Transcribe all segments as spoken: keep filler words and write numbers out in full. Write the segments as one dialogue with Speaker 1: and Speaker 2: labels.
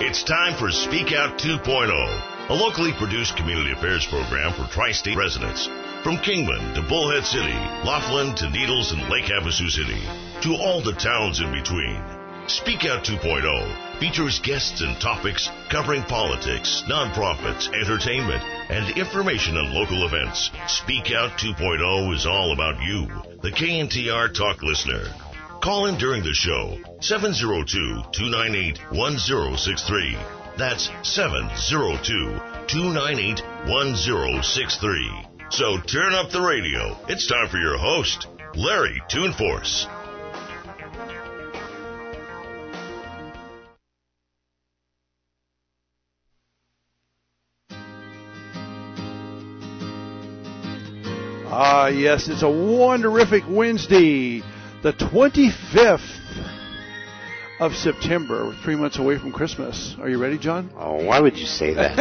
Speaker 1: It's time for Speak Out two point oh, a locally produced community affairs program for tri-state residents. From Kingman to Bullhead City, Laughlin to Needles and Lake Havasu City, to all the towns in between. Speak Out two point oh features guests and topics covering politics, nonprofits, entertainment, and information on local events. Speak Out two point oh is all about you, the K N T R Talk listener. Call in during the show, seven oh two, two nine eight, one oh six three. That's seven oh two, two nine eight, one oh six three. So turn up the radio. It's time for your host, Larry Toonforce.
Speaker 2: Ah, yes, it's a wonderific Wednesday, the twenty-fifth of September. We're three months away from Christmas. Are you ready, John?
Speaker 3: Oh, why would you say that?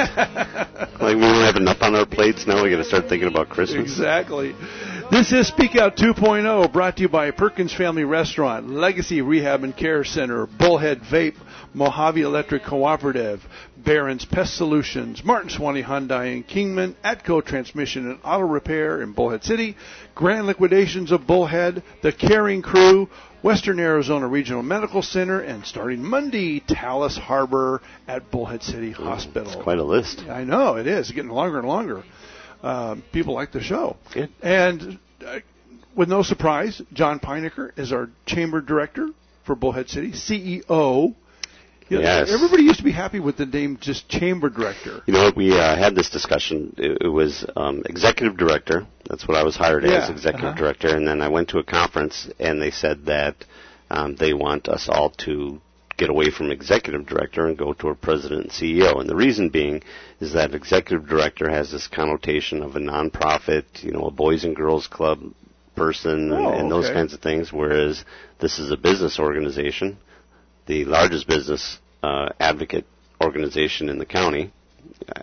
Speaker 3: Like we don't have enough on our plates now, we got to start thinking about Christmas.
Speaker 2: Exactly. This is Speak Out two point oh, brought to you by Perkins Family Restaurant, Legacy Rehab and Care Center, Bullhead Vape, Mojave Electric Cooperative, Barron's Pest Solutions, Martin Swanee Hyundai in Kingman, Atco Transmission and Auto Repair in Bullhead City, Grand Liquidations of Bullhead, The Caring Crew, Western Arizona Regional Medical Center, and starting Monday, Talus Harbor at Bullhead City Hospital.
Speaker 3: It's quite a list.
Speaker 2: I know, it is. It's getting longer and longer. Uh, people like the show.
Speaker 3: Good.
Speaker 2: And uh, with no surprise, John Peinecker is our chamber director for Bullhead City, C E O. You know,
Speaker 3: yes.
Speaker 2: Everybody used to be happy with the name just chamber director.
Speaker 3: You know what? We uh, had this discussion. It, it was um, executive director. That's what I was hired
Speaker 2: yeah.
Speaker 3: as, executive
Speaker 2: uh-huh.
Speaker 3: director. And then I went to a conference, and they said that um, they want us all to get away from executive director and go toward president and C E O. And the reason being is that executive director has this connotation of a nonprofit, you know, a boys and girls club person
Speaker 2: oh,
Speaker 3: and, and those
Speaker 2: okay.
Speaker 3: kinds of things, whereas this is a business organization, the largest business uh, advocate organization in the county. Uh,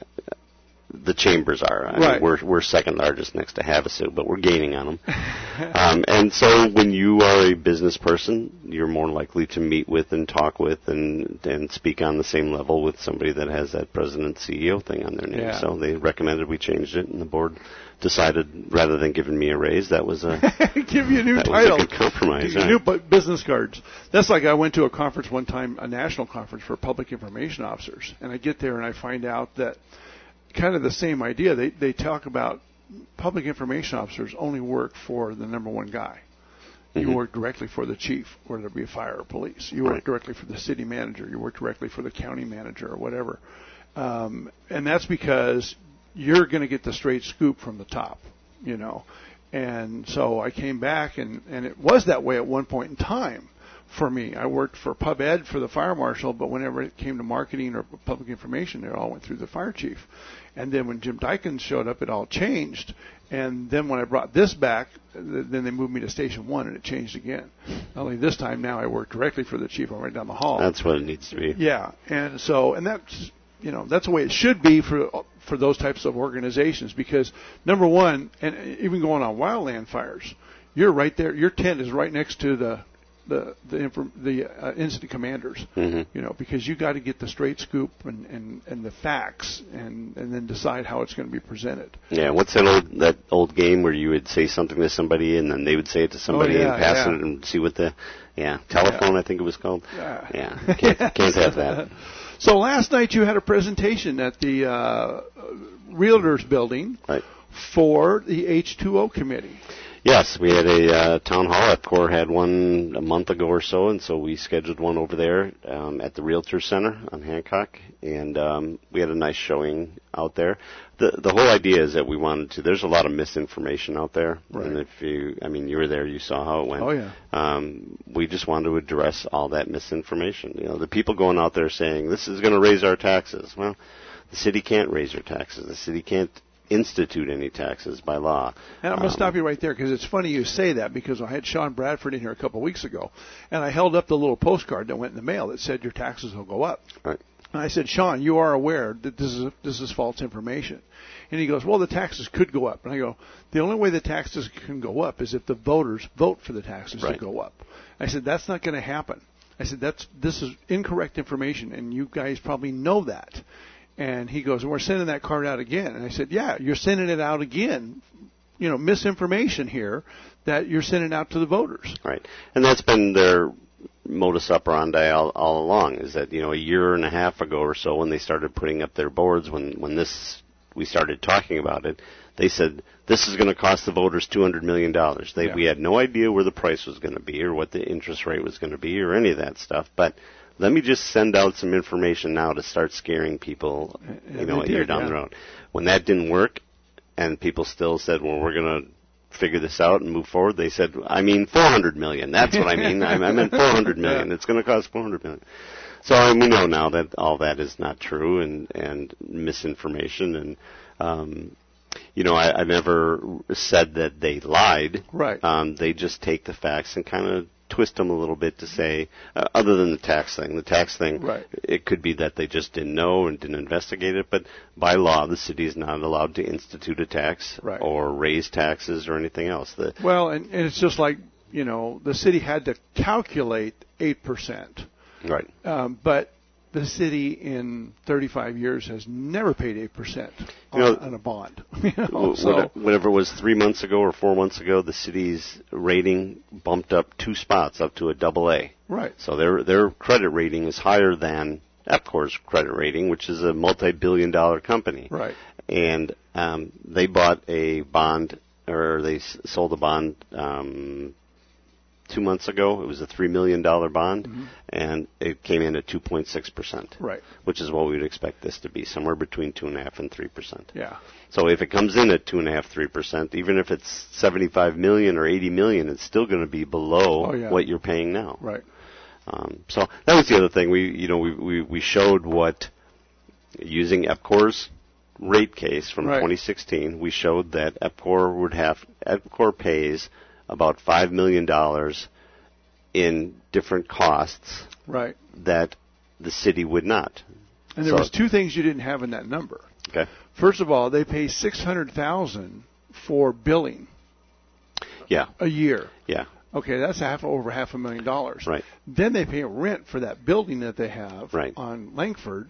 Speaker 3: the chambers are. I
Speaker 2: right.
Speaker 3: mean, we're we're second largest next to Havasu, but we're gaining on them. um, and so when you are a business person, you're more likely to meet with and talk with and and speak on the same level with somebody that has that president C E O thing on their name.
Speaker 2: Yeah.
Speaker 3: So they recommended we changed it, and the board decided rather than giving me a raise, that was a
Speaker 2: give you a new
Speaker 3: that
Speaker 2: title,
Speaker 3: was a good compromise.
Speaker 2: give you
Speaker 3: right?
Speaker 2: new bu- business cards. That's like I went to a conference one time, a national conference for public information officers, and I get there and I find out that kind of the same idea. They they talk about public information officers only work for the number one guy. You
Speaker 3: mm-hmm.
Speaker 2: work directly for the chief, whether it be fire or police. You work
Speaker 3: right.
Speaker 2: directly for the city manager. You work directly for the county manager or whatever. Um, and that's because you're going to get the straight scoop from the top, you know. And so I came back, and, and it was that way at one point in time. For me, I worked for Pub Ed for the fire marshal, but whenever it came to marketing or public information, it all went through the fire chief. And then when Jim Dykins showed up, it all changed. And then when I brought this back, then they moved me to Station One, and it changed again. Only this time now I work directly for the chief. I'm right down the hall.
Speaker 3: That's what it needs to be.
Speaker 2: Yeah, and so and that's you know that's the way it should be for for those types of organizations, because number one, and even going on wildland fires, you're right there. Your tent is right next to the the the, inform, the uh, incident commanders,
Speaker 3: mm-hmm.
Speaker 2: you know, because you got to get the straight scoop and, and, and the facts, and, and then decide how it's going to be presented.
Speaker 3: Yeah, what's that old that old game where you would say something to somebody and then they would say it to somebody
Speaker 2: oh, yeah,
Speaker 3: and pass
Speaker 2: yeah.
Speaker 3: it and see what the yeah telephone
Speaker 2: yeah.
Speaker 3: I think it was called.
Speaker 2: Yeah,
Speaker 3: yeah can't, can't have that.
Speaker 2: So last night you had a presentation at the uh, Realtors Building
Speaker 3: right.
Speaker 2: for the H two O committee.
Speaker 3: Yes, we had a uh, town hall. F C O R had one a month ago or so, and so we scheduled one over there um, at the Realtor Center on Hancock, and um, we had a nice showing out there. The the whole idea is that we wanted to. There's a lot of misinformation out there,
Speaker 2: right.
Speaker 3: and if you, I mean, you were there, you saw how it went.
Speaker 2: Oh yeah.
Speaker 3: Um, we just wanted to address all that misinformation. You know, the people going out there saying this is going to raise our taxes. Well, the city can't raise your taxes. The city can't institute any taxes by law.
Speaker 2: And I'm going to
Speaker 3: um,
Speaker 2: stop you right there, because it's funny you say that, because I had Sean Bradford in here a couple of weeks ago, and I held up the little postcard that went in the mail that said your taxes will go up.
Speaker 3: Right.
Speaker 2: And I said, Sean, you are aware that this is this is false information. And he goes, well, the taxes could go up. And I go, the only way the taxes can go up is if the voters vote for the taxes
Speaker 3: right.
Speaker 2: to go up. I said, that's not going to happen. I said, that's this is incorrect information, and you guys probably know that. And he goes, we're sending that card out again. And I said, yeah, you're sending it out again. You know, misinformation here that you're sending out to the voters.
Speaker 3: Right. And that's been their modus operandi all, all along, is that, you know, a year and a half ago or so when they started putting up their boards, when, when this we started talking about it, they said, this is going to cost the voters two hundred million dollars. They,
Speaker 2: yeah.
Speaker 3: We had no idea where the price was going to be or what the interest rate was going to be or any of that stuff. But let me just send out some information now to start scaring people, you know, a year down yeah. the road. When that didn't work and people still said, well, we're going to figure this out and move forward, they said, I mean four hundred million dollars. That's what I mean. I, I meant four hundred million dollars. It's going to cost four hundred million dollars. So I mean, we know now that all that is not true and, and misinformation. And, um, you know, I, I never said that they lied.
Speaker 2: Right.
Speaker 3: Um, they just take the facts and kind of twist them a little bit to say, uh, other than the tax thing. The tax thing,
Speaker 2: right.
Speaker 3: It could be that they just didn't know and didn't investigate it, but by law, the city is not allowed to institute a tax
Speaker 2: right.
Speaker 3: or raise taxes or anything else. The,
Speaker 2: well, and, and it's just like, you know, the city had to calculate eight percent.
Speaker 3: Right.
Speaker 2: Um, but the city in thirty-five years has never paid eight percent on,
Speaker 3: you know,
Speaker 2: on a bond. You know, so.
Speaker 3: Whatever it was three months ago or four months ago, the city's rating bumped up two spots up to a double A.
Speaker 2: Right.
Speaker 3: So their their credit rating is higher than EPCOR's credit rating, which is a multi-billion dollar company.
Speaker 2: Right.
Speaker 3: And um, they bought a bond, or they s- sold a bond um, two months ago. It was a three million dollars bond, mm-hmm. and it came in at two point six percent.
Speaker 2: Right.
Speaker 3: Which is what we would expect this to be, somewhere between two point five and three percent.
Speaker 2: Yeah.
Speaker 3: So if it comes in at two point five, three percent, even if it's seventy-five million dollars or eighty million dollars, it's still going to be below
Speaker 2: oh, yeah.
Speaker 3: what you're paying now.
Speaker 2: Right.
Speaker 3: Um, so that was the other thing. We, you know, we, we, we showed what, using EPCOR's rate case from
Speaker 2: right.
Speaker 3: twenty sixteen, we showed that EPCOR would have, EPCOR pays about five million dollars in different costs
Speaker 2: right.
Speaker 3: that the city would not.
Speaker 2: And there
Speaker 3: so,
Speaker 2: was two things you didn't have in that number.
Speaker 3: Okay.
Speaker 2: First of all, they pay six hundred thousand dollars for billing.
Speaker 3: Yeah.
Speaker 2: A year.
Speaker 3: Yeah.
Speaker 2: Okay, that's half over half a million dollars.
Speaker 3: Right.
Speaker 2: Then they pay rent for that building that they have
Speaker 3: right.
Speaker 2: on Langford,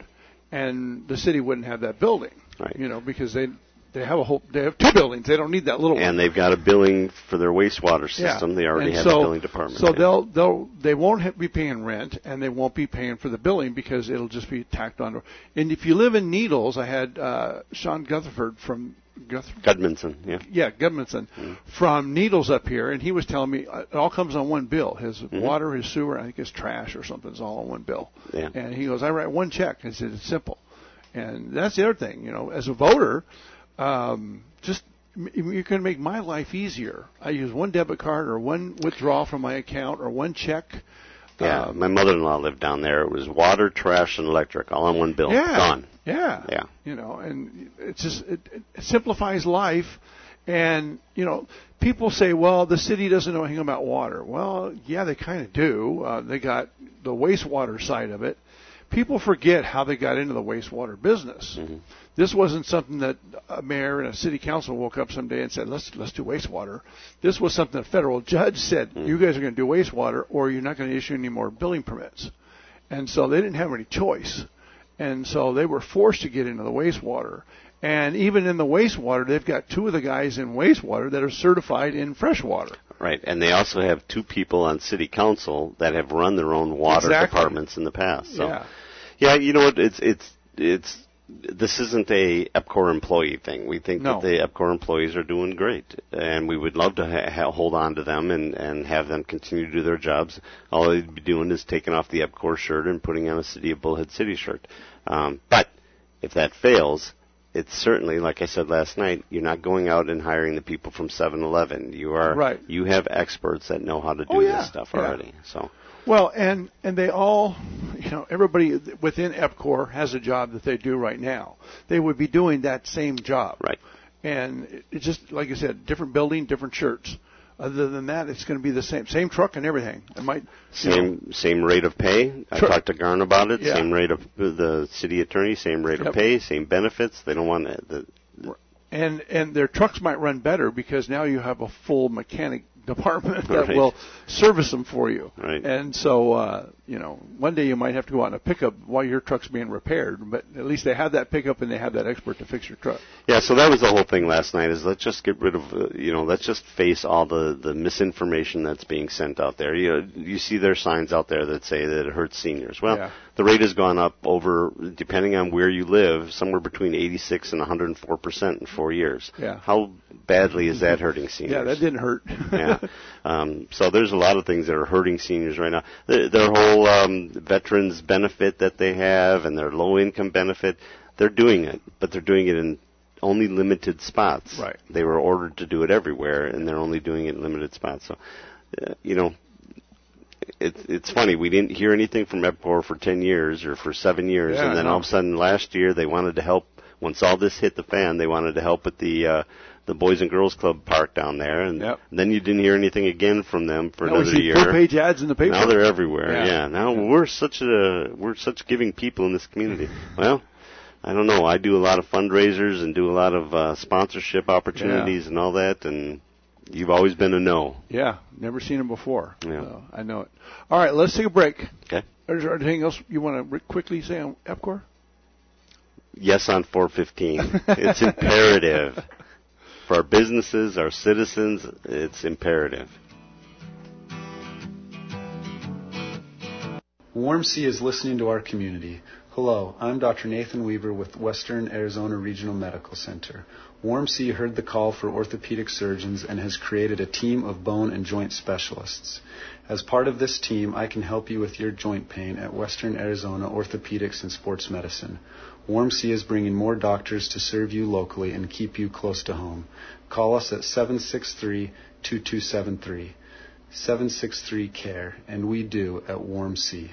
Speaker 2: and the city wouldn't have that building.
Speaker 3: Right.
Speaker 2: You know, because they they have a whole they have two buildings. They don't need that little
Speaker 3: and
Speaker 2: one.
Speaker 3: And they've got a billing for their wastewater system.
Speaker 2: Yeah.
Speaker 3: They already
Speaker 2: and
Speaker 3: have
Speaker 2: so,
Speaker 3: a billing department.
Speaker 2: So
Speaker 3: yeah.
Speaker 2: they'll they'll they won't have, be paying rent, and they won't be paying for the billing because it'll just be tacked on. And if you live in Needles, I had uh, Sean Gutherford from Guth-
Speaker 3: Gudmundson, yeah.
Speaker 2: Yeah, Gudmundson mm-hmm. from Needles up here, and he was telling me uh, it all comes on one bill. His mm-hmm. water, his sewer, I think his trash or something is all on one bill.
Speaker 3: Yeah.
Speaker 2: And he goes, I write one check. I said, it's simple. And that's the other thing, you know, as a voter, um, just you can make my life easier. I use one debit card or one withdrawal from my account or one check.
Speaker 3: Yeah,
Speaker 2: um,
Speaker 3: my mother-in-law lived down there. It was water, trash, and electric, all on one bill.
Speaker 2: Yeah,
Speaker 3: Gone.
Speaker 2: Yeah,
Speaker 3: yeah.
Speaker 2: You know, and it's just it, it simplifies life. And you know, people say, "Well, the city doesn't know anything about water." Well, yeah, they kind of do. Uh, they got the wastewater side of it. People forget how they got into the wastewater business. Mm-hmm. This wasn't something that a mayor and a city council woke up someday and said, let's let's do wastewater. This was something a federal judge said, mm-hmm. you guys are going to do wastewater or you're not going to issue any more building permits. And so they didn't have any choice. And so they were forced to get into the wastewater. And even in the wastewater, they've got two of the guys in wastewater that are certified in freshwater.
Speaker 3: Right, and they also have two people on city council that have run their own water
Speaker 2: exactly.
Speaker 3: departments in the past. So,
Speaker 2: yeah.
Speaker 3: yeah, you know what? It's it's it's this isn't a EPCOR employee thing. We think
Speaker 2: no.
Speaker 3: that the EPCOR employees are doing great, and we would love to ha- ha- hold on to them and and have them continue to do their jobs. All they'd be doing is taking off the EPCOR shirt and putting on a City of Bullhead City shirt. Um, but if that fails, it's certainly, like I said last night, you're not going out and hiring the people from seven eleven. You are,
Speaker 2: right.
Speaker 3: you have experts that know how to do
Speaker 2: oh, yeah.
Speaker 3: this stuff
Speaker 2: yeah.
Speaker 3: already. So,
Speaker 2: well, and and they all, you know, everybody within EPCOR has a job that they do right now. They would be doing that same job.
Speaker 3: Right.
Speaker 2: And it's just, like I said, different building, different shirts. Other than that, it's going to be the same, same truck and everything. It might
Speaker 3: same
Speaker 2: know,
Speaker 3: same rate of pay. I
Speaker 2: Sure.
Speaker 3: talked to Garn about it.
Speaker 2: Yeah.
Speaker 3: Same rate of the city attorney. Same rate
Speaker 2: Yep.
Speaker 3: of pay. Same benefits. They don't want the, the
Speaker 2: and and their trucks might run better because now you have a full mechanic department that
Speaker 3: right.
Speaker 2: will service them for you.
Speaker 3: Right.
Speaker 2: And so, uh, you know, one day you might have to go out in a pickup while your truck's being repaired, but at least they have that pickup and they have that expert to fix your truck.
Speaker 3: Yeah, so that was the whole thing last night is let's just get rid of, uh, you know, let's just face all the, the misinformation that's being sent out there. You know, you see their signs out there that say that it hurts seniors. Well,
Speaker 2: yeah.
Speaker 3: the rate has gone up over, depending on where you live, somewhere between eighty-six and one hundred four percent in four years.
Speaker 2: Yeah.
Speaker 3: How badly is that hurting seniors?
Speaker 2: Yeah, that didn't hurt.
Speaker 3: yeah. Um, so there's a lot of things that are hurting seniors right now. Their, their whole um, veterans benefit that they have and their low-income benefit, they're doing it, but they're doing it in only limited spots.
Speaker 2: Right.
Speaker 3: They were ordered to do it everywhere, and they're only doing it in limited spots. So, uh, you know, it's it's funny. We didn't hear anything from EPCOR for ten years or for seven years,
Speaker 2: yeah,
Speaker 3: and then
Speaker 2: no.
Speaker 3: all of a sudden last year they wanted to help. Once all this hit the fan, they wanted to help at the uh, the Boys and Girls Club park down there, and
Speaker 2: yep.
Speaker 3: then you didn't hear anything again from them for
Speaker 2: now
Speaker 3: another
Speaker 2: we see
Speaker 3: year.
Speaker 2: Full-page ads in the paper.
Speaker 3: Now they're everywhere.
Speaker 2: Yeah.
Speaker 3: yeah. Now
Speaker 2: yeah.
Speaker 3: we're such a we're such giving people in this community. Well, I don't know. I do a lot of fundraisers and do a lot of uh, sponsorship opportunities
Speaker 2: yeah.
Speaker 3: and all that, and you've always been a no.
Speaker 2: Yeah, never seen them before.
Speaker 3: Yeah.
Speaker 2: So I know it. All right, let's take a break.
Speaker 3: Okay.
Speaker 2: Is there anything else you want to quickly say on EPCOR?
Speaker 3: Yes, on four fifteen. It's imperative. For our businesses, our citizens, it's imperative.
Speaker 4: Warm Sea is listening to our community. Hello, I'm Doctor Nathan Weaver with Western Arizona Regional Medical Center. Warm Sea heard the call for orthopedic surgeons and has created a team of bone and joint specialists. As part of this team, I can help you with your joint pain at Western Arizona Orthopedics and Sports Medicine. Warm Sea is bringing more doctors to serve you locally and keep you close to home. Call us at seven six three, two two seven three, seven six three, C A R E, and we do at Warm Sea.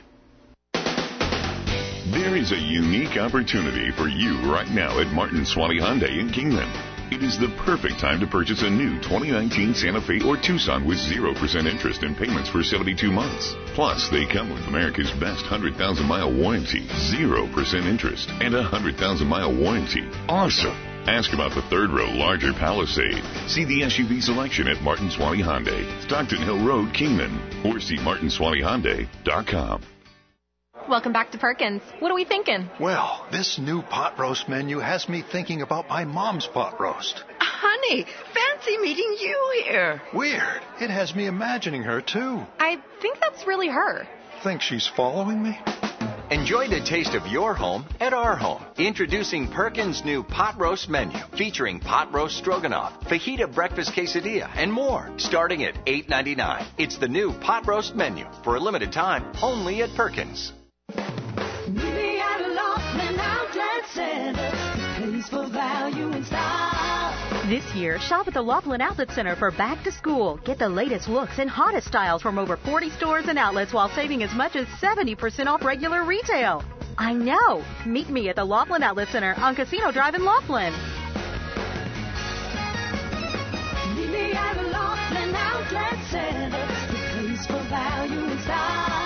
Speaker 5: There is a unique opportunity for you right now at Martin Swanee Hyundai in Kingman. It is the perfect time to purchase a new twenty nineteen Santa Fe or Tucson with zero percent interest and payments for seventy-two months. Plus, they come with America's best one hundred thousand mile warranty, zero percent interest, and a one hundred thousand mile warranty. Awesome! Ask about the third row larger Palisade. See the S U V selection at Martin Swanee Hyundai, Stockton Hill Road, Kingman, or see martin swanee hyundai dot com.
Speaker 6: Welcome back to Perkins. What are we thinking?
Speaker 7: Well, this new pot roast menu has me thinking about my mom's pot roast.
Speaker 8: Honey, fancy meeting you here.
Speaker 7: Weird. It has me imagining her, too.
Speaker 6: I think that's really her.
Speaker 7: Think she's following me?
Speaker 9: Enjoy the taste of your home at our home. Introducing Perkins' new pot roast menu, featuring pot roast stroganoff, fajita breakfast quesadilla, and more, starting at eight ninety-nine. It's the new pot roast menu for a limited time, only at Perkins.
Speaker 10: Meet me at Laughlin Outlet Center, place for value and style.
Speaker 11: This year, shop at the Laughlin Outlet Center for back to school. Get the latest looks and hottest styles from over forty stores and outlets while saving as much as seventy percent off regular retail. I know. Meet me at the Laughlin Outlet Center on Casino Drive in Laughlin.
Speaker 10: Meet me at Laughlin Outlet Center, the place for value and style.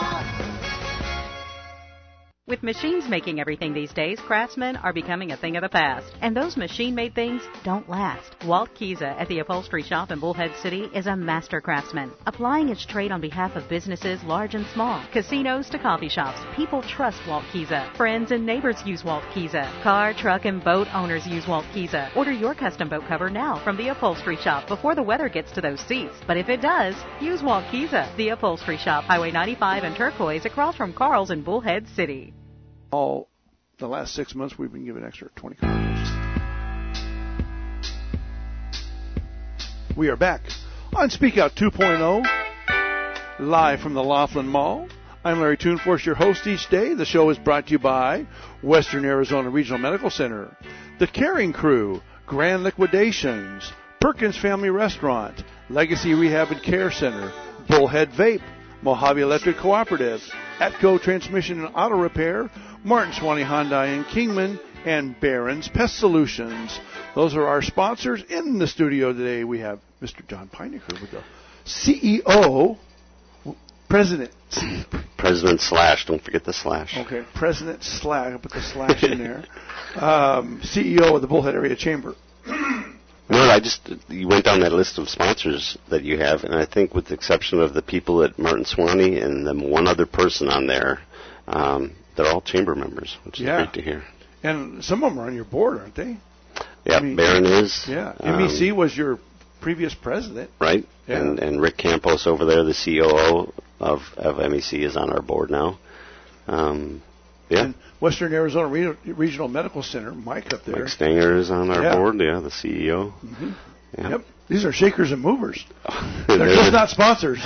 Speaker 11: With machines making everything these days, craftsmen are becoming a thing of the past. And those machine-made things don't last. Walt Kiza at the Upholstery Shop in Bullhead City is a master craftsman, applying his trade on behalf of businesses large and small. Casinos to coffee shops, people trust Walt Kiza. Friends and neighbors use Walt Kiza. Car, truck, and boat owners use Walt Kiza. Order your custom boat cover now from the Upholstery Shop before the weather gets to those seats. But if it does, use Walt Kiza. The Upholstery Shop, Highway ninety-five and Turquoise, across from Carl's in Bullhead City.
Speaker 2: All the last six months, we've been given extra twenty cartridges. We are back on Speak Out two point oh, live from the Laughlin Mall. I'm Larry Toonforce, your host each day. The show is brought to you by Western Arizona Regional Medical Center, The Caring Crew, Grand Liquidations, Perkins Family Restaurant, Legacy Rehab and Care Center, Bullhead Vape, Mojave Electric Cooperative, Atco Transmission and Auto Repair, Martin Swanee Hyundai in Kingman, and Barron's Pest Solutions. Those are our sponsors. In the studio today, we have Mister John Peinecker with the C E O, President.
Speaker 3: President slash, don't forget the slash.
Speaker 2: Okay, President slash, I put the slash in there. Um, C E O of the Bullhead Area Chamber.
Speaker 3: Well, I just, you went down that list of sponsors that you have, and I think with the exception of the people at Martin Swanee and then one other person on there, um, they're all chamber members, which is
Speaker 2: yeah.
Speaker 3: great to hear.
Speaker 2: And some of them are on your board, aren't they?
Speaker 3: Yeah,
Speaker 2: I mean,
Speaker 3: Barron is.
Speaker 2: Yeah,
Speaker 3: um,
Speaker 2: M E C was your previous president.
Speaker 3: Right,
Speaker 2: yeah.
Speaker 3: and, and Rick Campos over there, the C O O of, of M E C, is on our board now. Um, yeah.
Speaker 2: And Western Arizona Re- Regional Medical Center, Mike up there.
Speaker 3: Mike Stanger is on our
Speaker 2: yeah.
Speaker 3: board, yeah, the C E O.
Speaker 2: Mm-hmm.
Speaker 3: Yeah.
Speaker 2: Yep. These are shakers and movers. They're just not sponsors.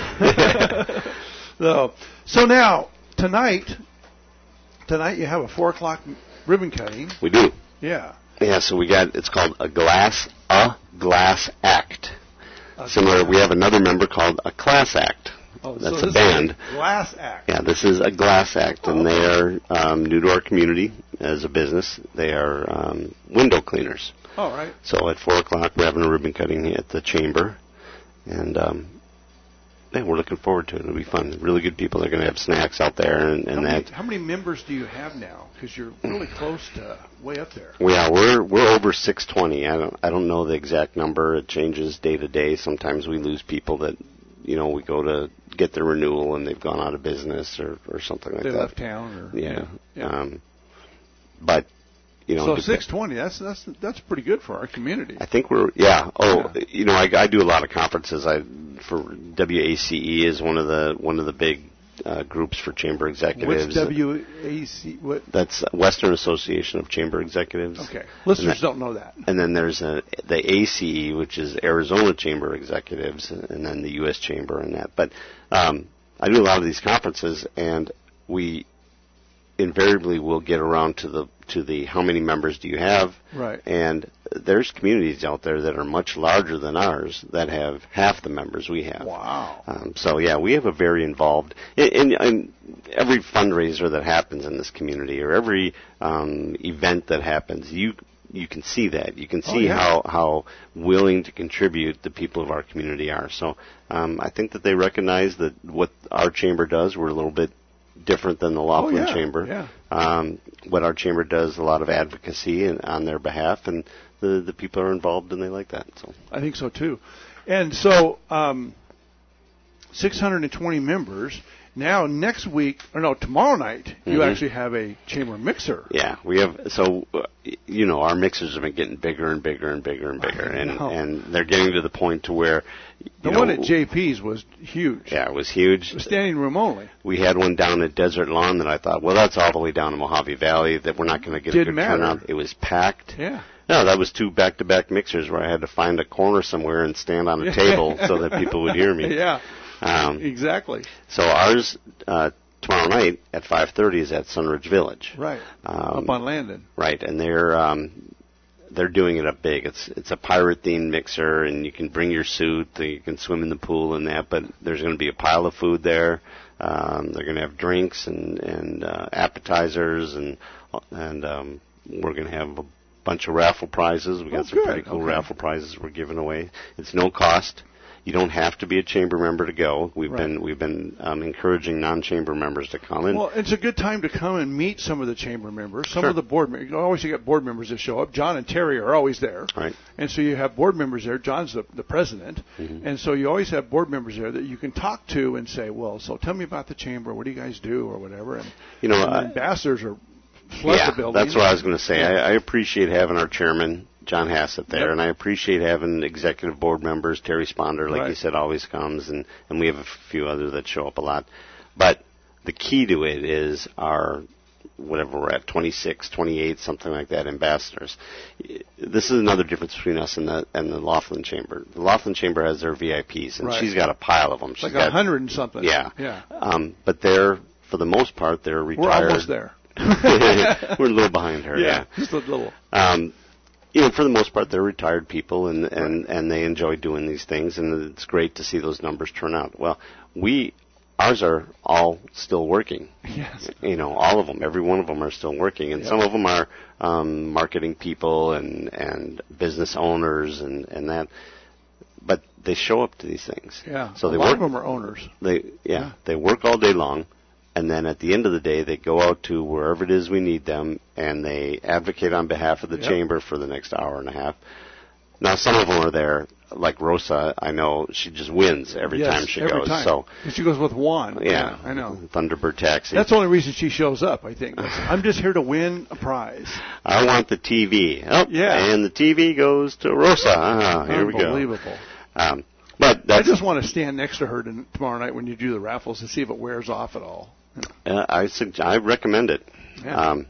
Speaker 2: so, so now, tonight, tonight you have a four o'clock ribbon cutting.
Speaker 3: We do.
Speaker 2: Yeah.
Speaker 3: Yeah, so we got, it's called a glass, a glass act.
Speaker 2: A
Speaker 3: Similar,
Speaker 2: glass.
Speaker 3: we have another member called a class act.
Speaker 2: Oh,
Speaker 3: That's
Speaker 2: so
Speaker 3: a band.
Speaker 2: Is a glass act.
Speaker 3: Yeah, this is a glass act,
Speaker 2: oh,
Speaker 3: and
Speaker 2: okay.
Speaker 3: they are um, new to our community as a business. They are um, window cleaners.
Speaker 2: All right.
Speaker 3: So at four o'clock, we're having a ribbon cutting at the chamber, and um, yeah, we're looking forward to it. It'll be fun. Really good people. They're going to have snacks out there and, and
Speaker 2: how many,
Speaker 3: that.
Speaker 2: How many members do you have now? Because you're really close to way up there.
Speaker 3: Yeah, we're we're over six twenty. I don't I don't know the exact number. It changes day to day. Sometimes we lose people that, you know, we go to get their renewal and they've gone out of business or, or something like
Speaker 2: they
Speaker 3: that.
Speaker 2: They left town or
Speaker 3: yeah.
Speaker 2: yeah.
Speaker 3: Um, but you know,
Speaker 2: so six twenty. That's that's that's pretty good for our community.
Speaker 3: I think we're yeah. Oh,
Speaker 2: yeah.
Speaker 3: you know, I, I do a lot of conferences. I for W A C E is one of the one of the big uh, groups for chamber executives.
Speaker 2: What's W A C? What?
Speaker 3: That's Western Association of Chamber Executives.
Speaker 2: Okay, listeners
Speaker 3: that,
Speaker 2: don't know that.
Speaker 3: And then there's a, the A C E, which is Arizona Chamber Executives, and then the U S Chamber and that. But um, I do a lot of these conferences, and we invariably will get around to the to the how many members do you have,
Speaker 2: right?
Speaker 3: And there's communities out there that are much larger than ours that have half the members we have.
Speaker 2: Wow.
Speaker 3: Um, so yeah, we have a very involved in, in, in every fundraiser that happens in this community, or every um, event that happens. You you can see that. You can see
Speaker 2: oh, yeah.
Speaker 3: how how willing to contribute the people of our community are. So um, I think that they recognize that what our chamber does, we're a little bit different than the Laughlin
Speaker 2: oh, yeah,
Speaker 3: Chamber.
Speaker 2: Yeah.
Speaker 3: Um, what our chamber does, a lot of advocacy and, on their behalf, and the the people are involved and they like that. So
Speaker 2: I think so too. And so um, six hundred twenty members. Now next week, or no, tomorrow night, mm-hmm. you actually have a chamber mixer.
Speaker 3: Yeah, we have. So uh, you know, our mixers have been getting bigger and bigger and bigger and bigger, and and they're getting to the point to where
Speaker 2: the
Speaker 3: know,
Speaker 2: one at J P's was huge.
Speaker 3: Yeah, it was huge.
Speaker 2: It was standing room only.
Speaker 3: We had one down at Desert Lawn that I thought, well, that's all the way down to Mojave Valley. That we're not going to get
Speaker 2: Didn't
Speaker 3: a good
Speaker 2: matter.
Speaker 3: turnout. It was packed.
Speaker 2: Yeah.
Speaker 3: No, that was two back-to-back mixers where I had to find a corner somewhere and stand on a table so that people would hear me.
Speaker 2: Yeah.
Speaker 3: Um,
Speaker 2: exactly.
Speaker 3: So ours uh, tomorrow night at five thirty is at Sunridge Village.
Speaker 2: Right.
Speaker 3: Um,
Speaker 2: up on Landon.
Speaker 3: Right, and they're um, they're doing it up big. It's it's a pirate themed mixer, and you can bring your suit. You can swim in the pool and that. But there's going to be a pile of food there. Um, they're going to have drinks and and uh, appetizers, and and um, we're going to have a bunch of raffle prizes. We got
Speaker 2: oh,
Speaker 3: some
Speaker 2: good.
Speaker 3: pretty cool
Speaker 2: okay.
Speaker 3: raffle prizes we're giving away. It's no cost. You don't have to be a chamber member to go. We've
Speaker 2: right.
Speaker 3: been we've been um, encouraging non-chamber members to come in.
Speaker 2: Well, it's a good time to come and meet some of the chamber members, some
Speaker 3: sure.
Speaker 2: of the board members. You always get board members that show up. John and Terry are always there,
Speaker 3: right?
Speaker 2: And so you have board members there. John's the, the president,
Speaker 3: mm-hmm.
Speaker 2: and so you always have board members there that you can talk to and say, "Well, so tell me about the chamber. What do you guys do, or whatever?" And
Speaker 3: you know,
Speaker 2: and
Speaker 3: uh,
Speaker 2: ambassadors are flood
Speaker 3: yeah,
Speaker 2: the building.
Speaker 3: that's what I was going to say.
Speaker 2: Yeah.
Speaker 3: I, I appreciate having our chairman, John Hassett, there,
Speaker 2: yep.
Speaker 3: and I appreciate having executive board members. Terry Sponder, like
Speaker 2: right.
Speaker 3: you said, always comes, and, and we have a few others that show up a lot. But the key to it is our, whatever we're at, twenty-six, twenty-eight, something like that, ambassadors. This is another difference between us and the and the Laughlin Chamber. The Laughlin Chamber has their V I Ps, and
Speaker 2: right.
Speaker 3: she's got a pile of them. She's
Speaker 2: like
Speaker 3: got
Speaker 2: a hundred and something.
Speaker 3: Yeah.
Speaker 2: yeah.
Speaker 3: Um, but they're, for the most part, they're retired.
Speaker 2: We're almost there.
Speaker 3: We're a little behind her.
Speaker 2: Yeah,
Speaker 3: yeah.
Speaker 2: just a little.
Speaker 3: Um, you know, for the most part, they're retired people, and, and, and they enjoy doing these things, and it's great to see those numbers turn out. Well, we, ours are all still working.
Speaker 2: Yes.
Speaker 3: You know, all of them, every one of them are still working, and
Speaker 2: yep.
Speaker 3: some of them are um, marketing people and, and business owners and, and that, but they show up to these things.
Speaker 2: Yeah,
Speaker 3: so
Speaker 2: a
Speaker 3: they
Speaker 2: lot
Speaker 3: work,
Speaker 2: of them are owners.
Speaker 3: They yeah,
Speaker 2: yeah,
Speaker 3: they work all day long. And then at the end of the day, they go out to wherever it is we need them, and they advocate on behalf of the
Speaker 2: yep.
Speaker 3: chamber for the next hour and a half. Now, some of them are there, like Rosa, I know, she just wins every
Speaker 2: yes,
Speaker 3: time she
Speaker 2: every
Speaker 3: goes.
Speaker 2: Time.
Speaker 3: So
Speaker 2: she goes with Juan.
Speaker 3: Yeah,
Speaker 2: yeah, I know.
Speaker 3: Thunderbird Taxi.
Speaker 2: That's the only reason she shows up, I think. I'm just here to win a prize.
Speaker 3: I want the T V. Oh,
Speaker 2: yeah.
Speaker 3: And the T V goes to Rosa. Ah, here we go.
Speaker 2: Unbelievable.
Speaker 3: Um, but that's,
Speaker 2: I just want to stand next to her to, tomorrow night when you do the raffles and see if it wears off at all.
Speaker 3: Uh, I suggest, I recommend it.
Speaker 2: Yeah.
Speaker 3: Um,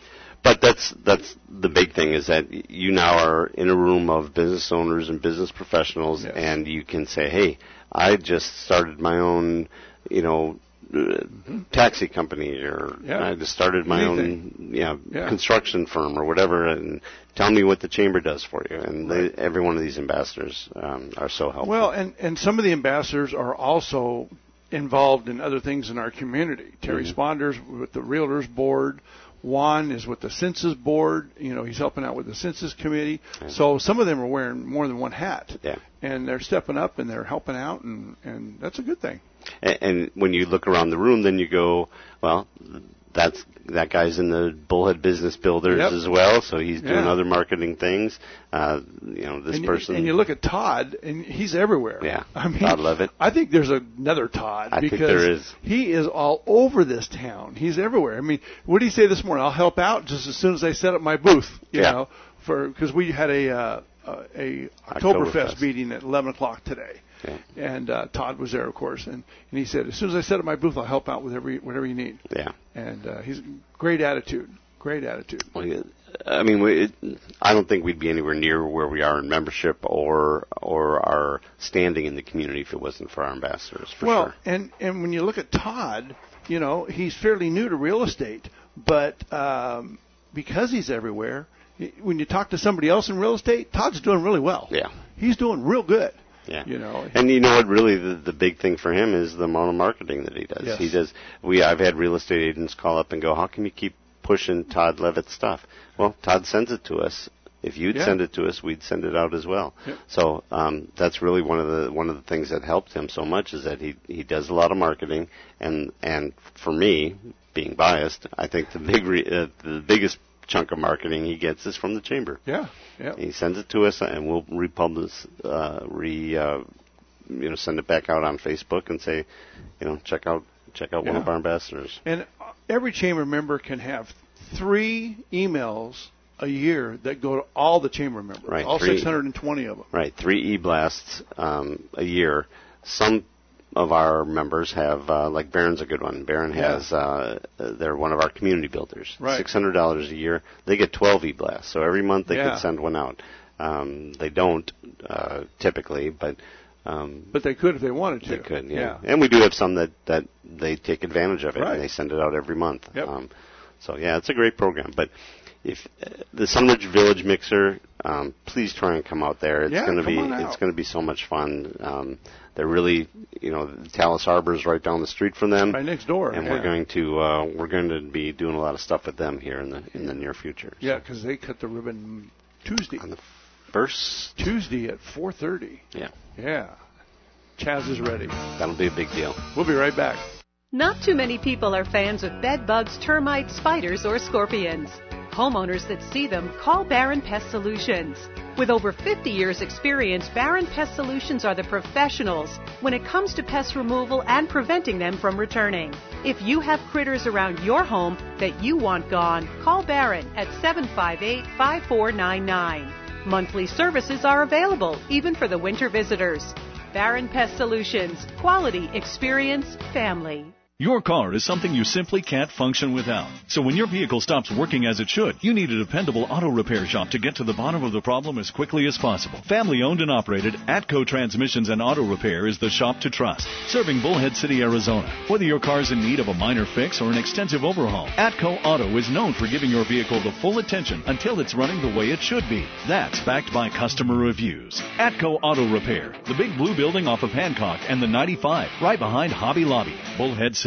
Speaker 3: but that's that's the big thing is that you now are in a room of business owners and business professionals,
Speaker 2: yes.
Speaker 3: and you can say, "Hey, I just started my own, you know, uh, mm-hmm. taxi company, or
Speaker 2: yeah.
Speaker 3: I just started my Anything. own, you know,
Speaker 2: yeah.
Speaker 3: construction firm, or whatever." And tell me what the chamber does for you. And
Speaker 2: right.
Speaker 3: they, every one of these ambassadors um, are so helpful.
Speaker 2: Well, and and some of the ambassadors are also involved in other things in our community. Terry mm-hmm. Sponders with the Realtors Board. Juan is with the Census Board. You know, he's helping out with the Census Committee. Yeah. So some of them are wearing more than one hat.
Speaker 3: Yeah.
Speaker 2: And they're stepping up and they're helping out, and, and that's a good thing.
Speaker 3: And, and when you look around the room, then you go, well, that's that guy's in the Bullhead Business Builders
Speaker 2: yep.
Speaker 3: as well, so he's doing
Speaker 2: yeah.
Speaker 3: other marketing things. Uh, you know, this
Speaker 2: and
Speaker 3: person.
Speaker 2: You, and you look at Todd, and he's everywhere.
Speaker 3: Yeah,
Speaker 2: I mean,
Speaker 3: Todd Levitt.
Speaker 2: I think there's another Todd
Speaker 3: I
Speaker 2: because
Speaker 3: think there is.
Speaker 2: He is all over this town. He's everywhere. I mean, what did he say this morning? I'll help out just as soon as I set up my booth. You
Speaker 3: yeah.
Speaker 2: know, for because we had a uh, uh, a Oktoberfest,
Speaker 3: Oktoberfest
Speaker 2: meeting at eleven o'clock today.
Speaker 3: Yeah.
Speaker 2: And uh, Todd was there, of course, and, and he said, as soon as I set up my booth, I'll help out with every whatever you need.
Speaker 3: Yeah.
Speaker 2: And uh, he's great attitude, great attitude.
Speaker 3: Well, yeah, I mean, we, it, I don't think we'd be anywhere near where we are in membership or or our standing in the community if it wasn't for our ambassadors. For
Speaker 2: well,
Speaker 3: sure.
Speaker 2: and and when you look at Todd, you know, he's fairly new to real estate, but um, because he's everywhere, when you talk to somebody else in real estate, Todd's doing really well.
Speaker 3: Yeah.
Speaker 2: He's doing real good.
Speaker 3: Yeah,
Speaker 2: you know,
Speaker 3: and you know what? Really, the, the big thing for him is the amount of marketing that he does.
Speaker 2: Yes.
Speaker 3: He does. We I've had real estate agents call up and go, "How can you keep pushing Todd Levitt stuff?" Well, Todd sends it to us. If you'd
Speaker 2: yeah.
Speaker 3: send it to us, we'd send it out as well.
Speaker 2: Yep.
Speaker 3: So um, that's really one of the one of the things that helped him so much is that he he does a lot of marketing, and and for me, being biased, I think the big re, uh, the biggest chunk of marketing he gets is from the chamber.
Speaker 2: Yeah, yeah.
Speaker 3: He sends it to us, and we'll republish, uh, re, uh, you know, send it back out on Facebook and say, you know, check out check out
Speaker 2: yeah.
Speaker 3: one of our ambassadors.
Speaker 2: And every chamber member can have three emails a year that go to all the chamber members,
Speaker 3: right,
Speaker 2: all
Speaker 3: three,
Speaker 2: six hundred twenty of them.
Speaker 3: Right, three e-blasts um, a year. Some of our members have, uh, like Barron's a good one. Barron
Speaker 2: yeah.
Speaker 3: has, uh, they're one of our community builders.
Speaker 2: Right.
Speaker 3: six hundred dollars a year. They get twelve e-blasts, so every month they
Speaker 2: yeah.
Speaker 3: could send one out. Um, they don't uh, typically, but um,
Speaker 2: but they could if they wanted to.
Speaker 3: They could, yeah.
Speaker 2: yeah.
Speaker 3: And we do have some that, that they take advantage of it
Speaker 2: right.
Speaker 3: and they send it out every month.
Speaker 2: Yep.
Speaker 3: Um, so yeah, it's a great program. But if uh, the Sunridge Village Mixer, um, please try and come out there. It's
Speaker 2: yeah,
Speaker 3: going to be
Speaker 2: on out.
Speaker 3: it's going to be so much fun. Um, they're really, you know, Talus Harbor is right down the street from them,
Speaker 2: right next door,
Speaker 3: and
Speaker 2: yeah.
Speaker 3: we're going to uh, we're going to be doing a lot of stuff with them here in the in the near future.
Speaker 2: Yeah, because they cut the ribbon Tuesday.
Speaker 3: On the first
Speaker 2: Tuesday at four thirty.
Speaker 3: Yeah.
Speaker 2: Yeah. Chaz is ready.
Speaker 3: That'll be a big deal.
Speaker 2: We'll be right back.
Speaker 11: Not too many people are fans of bed bugs, termites, spiders, or scorpions. Homeowners that see them call Barron Pest Solutions. With over fifty years experience, Barron Pest Solutions are the professionals when it comes to pest removal and preventing them from returning. If you have critters around your home that you want gone, call Barron at seven five eight, five four nine nine. Monthly services are available, even for the winter visitors. Barron Pest Solutions. Quality, experience, family.
Speaker 12: Your car is something you simply can't function without. So when your vehicle stops working as it should, you need a dependable auto repair shop to get to the bottom of the problem as quickly as possible. Family owned and operated, Atco Transmissions and Auto Repair is the shop to trust. Serving Bullhead City, Arizona. Whether your car is in need of a minor fix or an extensive overhaul, Atco Auto is known for giving your vehicle the full attention until it's running the way it should be. That's backed by customer reviews. Atco Auto Repair, the big blue building off of Hancock and the ninety-five, right behind Hobby Lobby, Bullhead City.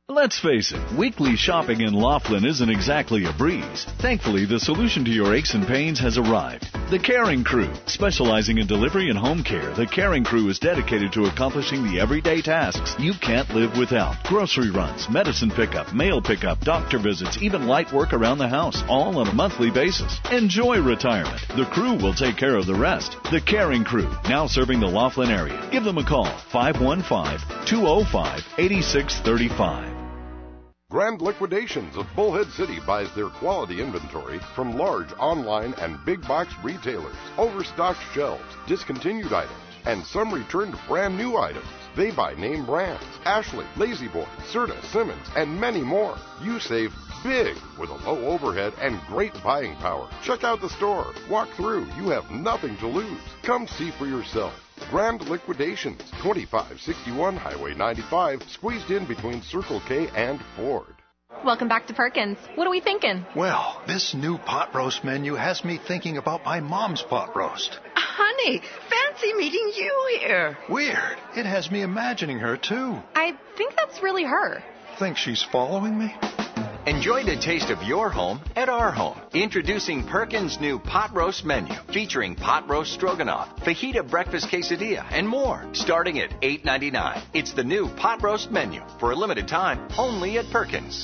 Speaker 12: Let's face it, weekly shopping in Laughlin isn't exactly a breeze. Thankfully, the solution to your aches and pains has arrived. The Caring Crew. Specializing in delivery and home care, the Caring Crew is dedicated to accomplishing the everyday tasks you can't live without. Grocery runs, medicine pickup, mail pickup, doctor visits, even light work around the house, all on a monthly basis. Enjoy retirement. The crew will take care of the rest. The Caring Crew, now serving the Laughlin area. Give them a call, five one five, two oh five, eight six three five.
Speaker 13: Grand Liquidations of Bullhead City buys their quality inventory from large online and big box retailers, overstocked shelves, discontinued items, and some returned brand new items. They buy name brands, Ashley, Lazy Boy, Serta, Simmons, and many more. You save big with a low overhead and great buying power. Check out the store. Walk through. You have nothing to lose. Come see for yourself. Grand Liquidations, twenty-five sixty-one Highway ninety-five, squeezed in between Circle K and Ford.
Speaker 6: Welcome back to Perkins. What are we thinking?
Speaker 7: Well, this new pot roast menu has me thinking about my mom's pot roast.
Speaker 8: Honey, fancy meeting you here.
Speaker 7: Weird. It has me imagining her, too.
Speaker 6: I think that's really her.
Speaker 7: Think she's following me?
Speaker 9: Enjoy the taste of your home at our home. Introducing Perkins' new pot roast menu, featuring pot roast stroganoff, fajita breakfast quesadilla, and more, starting at eight ninety-nine. It's the new pot roast menu for a limited time, only at Perkins.